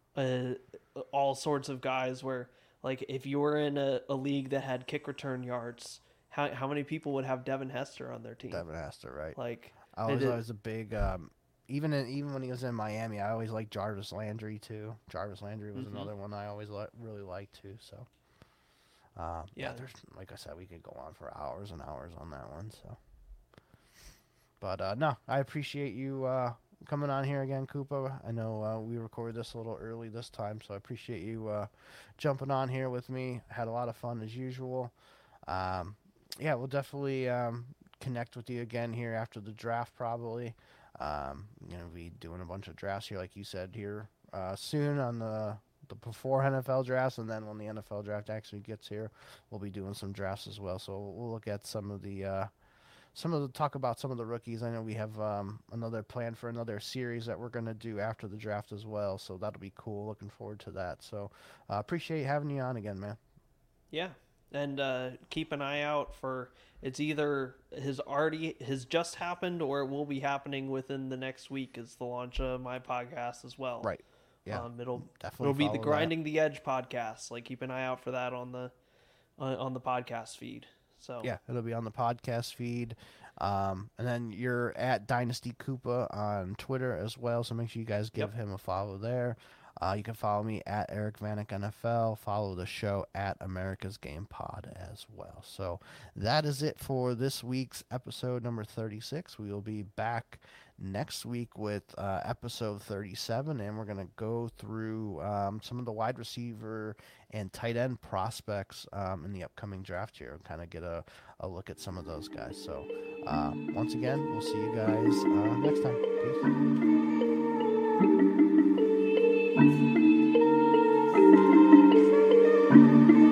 all sorts of guys where like if you were in a league that had kick return yards, how many people would have Devin Hester on their team? Devin Hester, right? Like I was always a big even when he was in Miami, I always liked Jarvis Landry too. Jarvis Landry was another one I always really liked too. So there's, like I said, we could go on for hours and hours on that one. So, but no, I appreciate you coming on here again, Koopa. I know we recorded this a little early this time, so I appreciate you jumping on here with me. Had a lot of fun as usual. We'll definitely connect with you again here after the draft probably. Be doing a bunch of drafts here, like you said, here soon on the before NFL drafts, and then when the NFL draft actually gets here, we'll be doing some drafts as well. So we'll look at some of the talk about some of the rookies. I know we have another plan for another series that we're going to do after the draft as well. So that'll be cool. Looking forward to that. So appreciate having you on again, man. Yeah. And keep an eye out for it's either has just happened or it will be happening within the next week is the launch of my podcast as well. Right. Yeah. It'll definitely be the Grinding the Edge podcast. Like keep an eye out for that on the podcast feed. So yeah, it'll be on the podcast feed. And then you're at Dynasty Koopa on Twitter as well. So make sure you guys give him a follow there. You can follow me at Eric Vanek NFL. Follow the show at America's Game Pod as well. So that is it for this week's episode number 36. We will be back next week with episode 37, and we're going to go through some of the wide receiver and tight end prospects in the upcoming draft here and kind of get a look at some of those guys. So once again, we'll see you guys next time. Peace.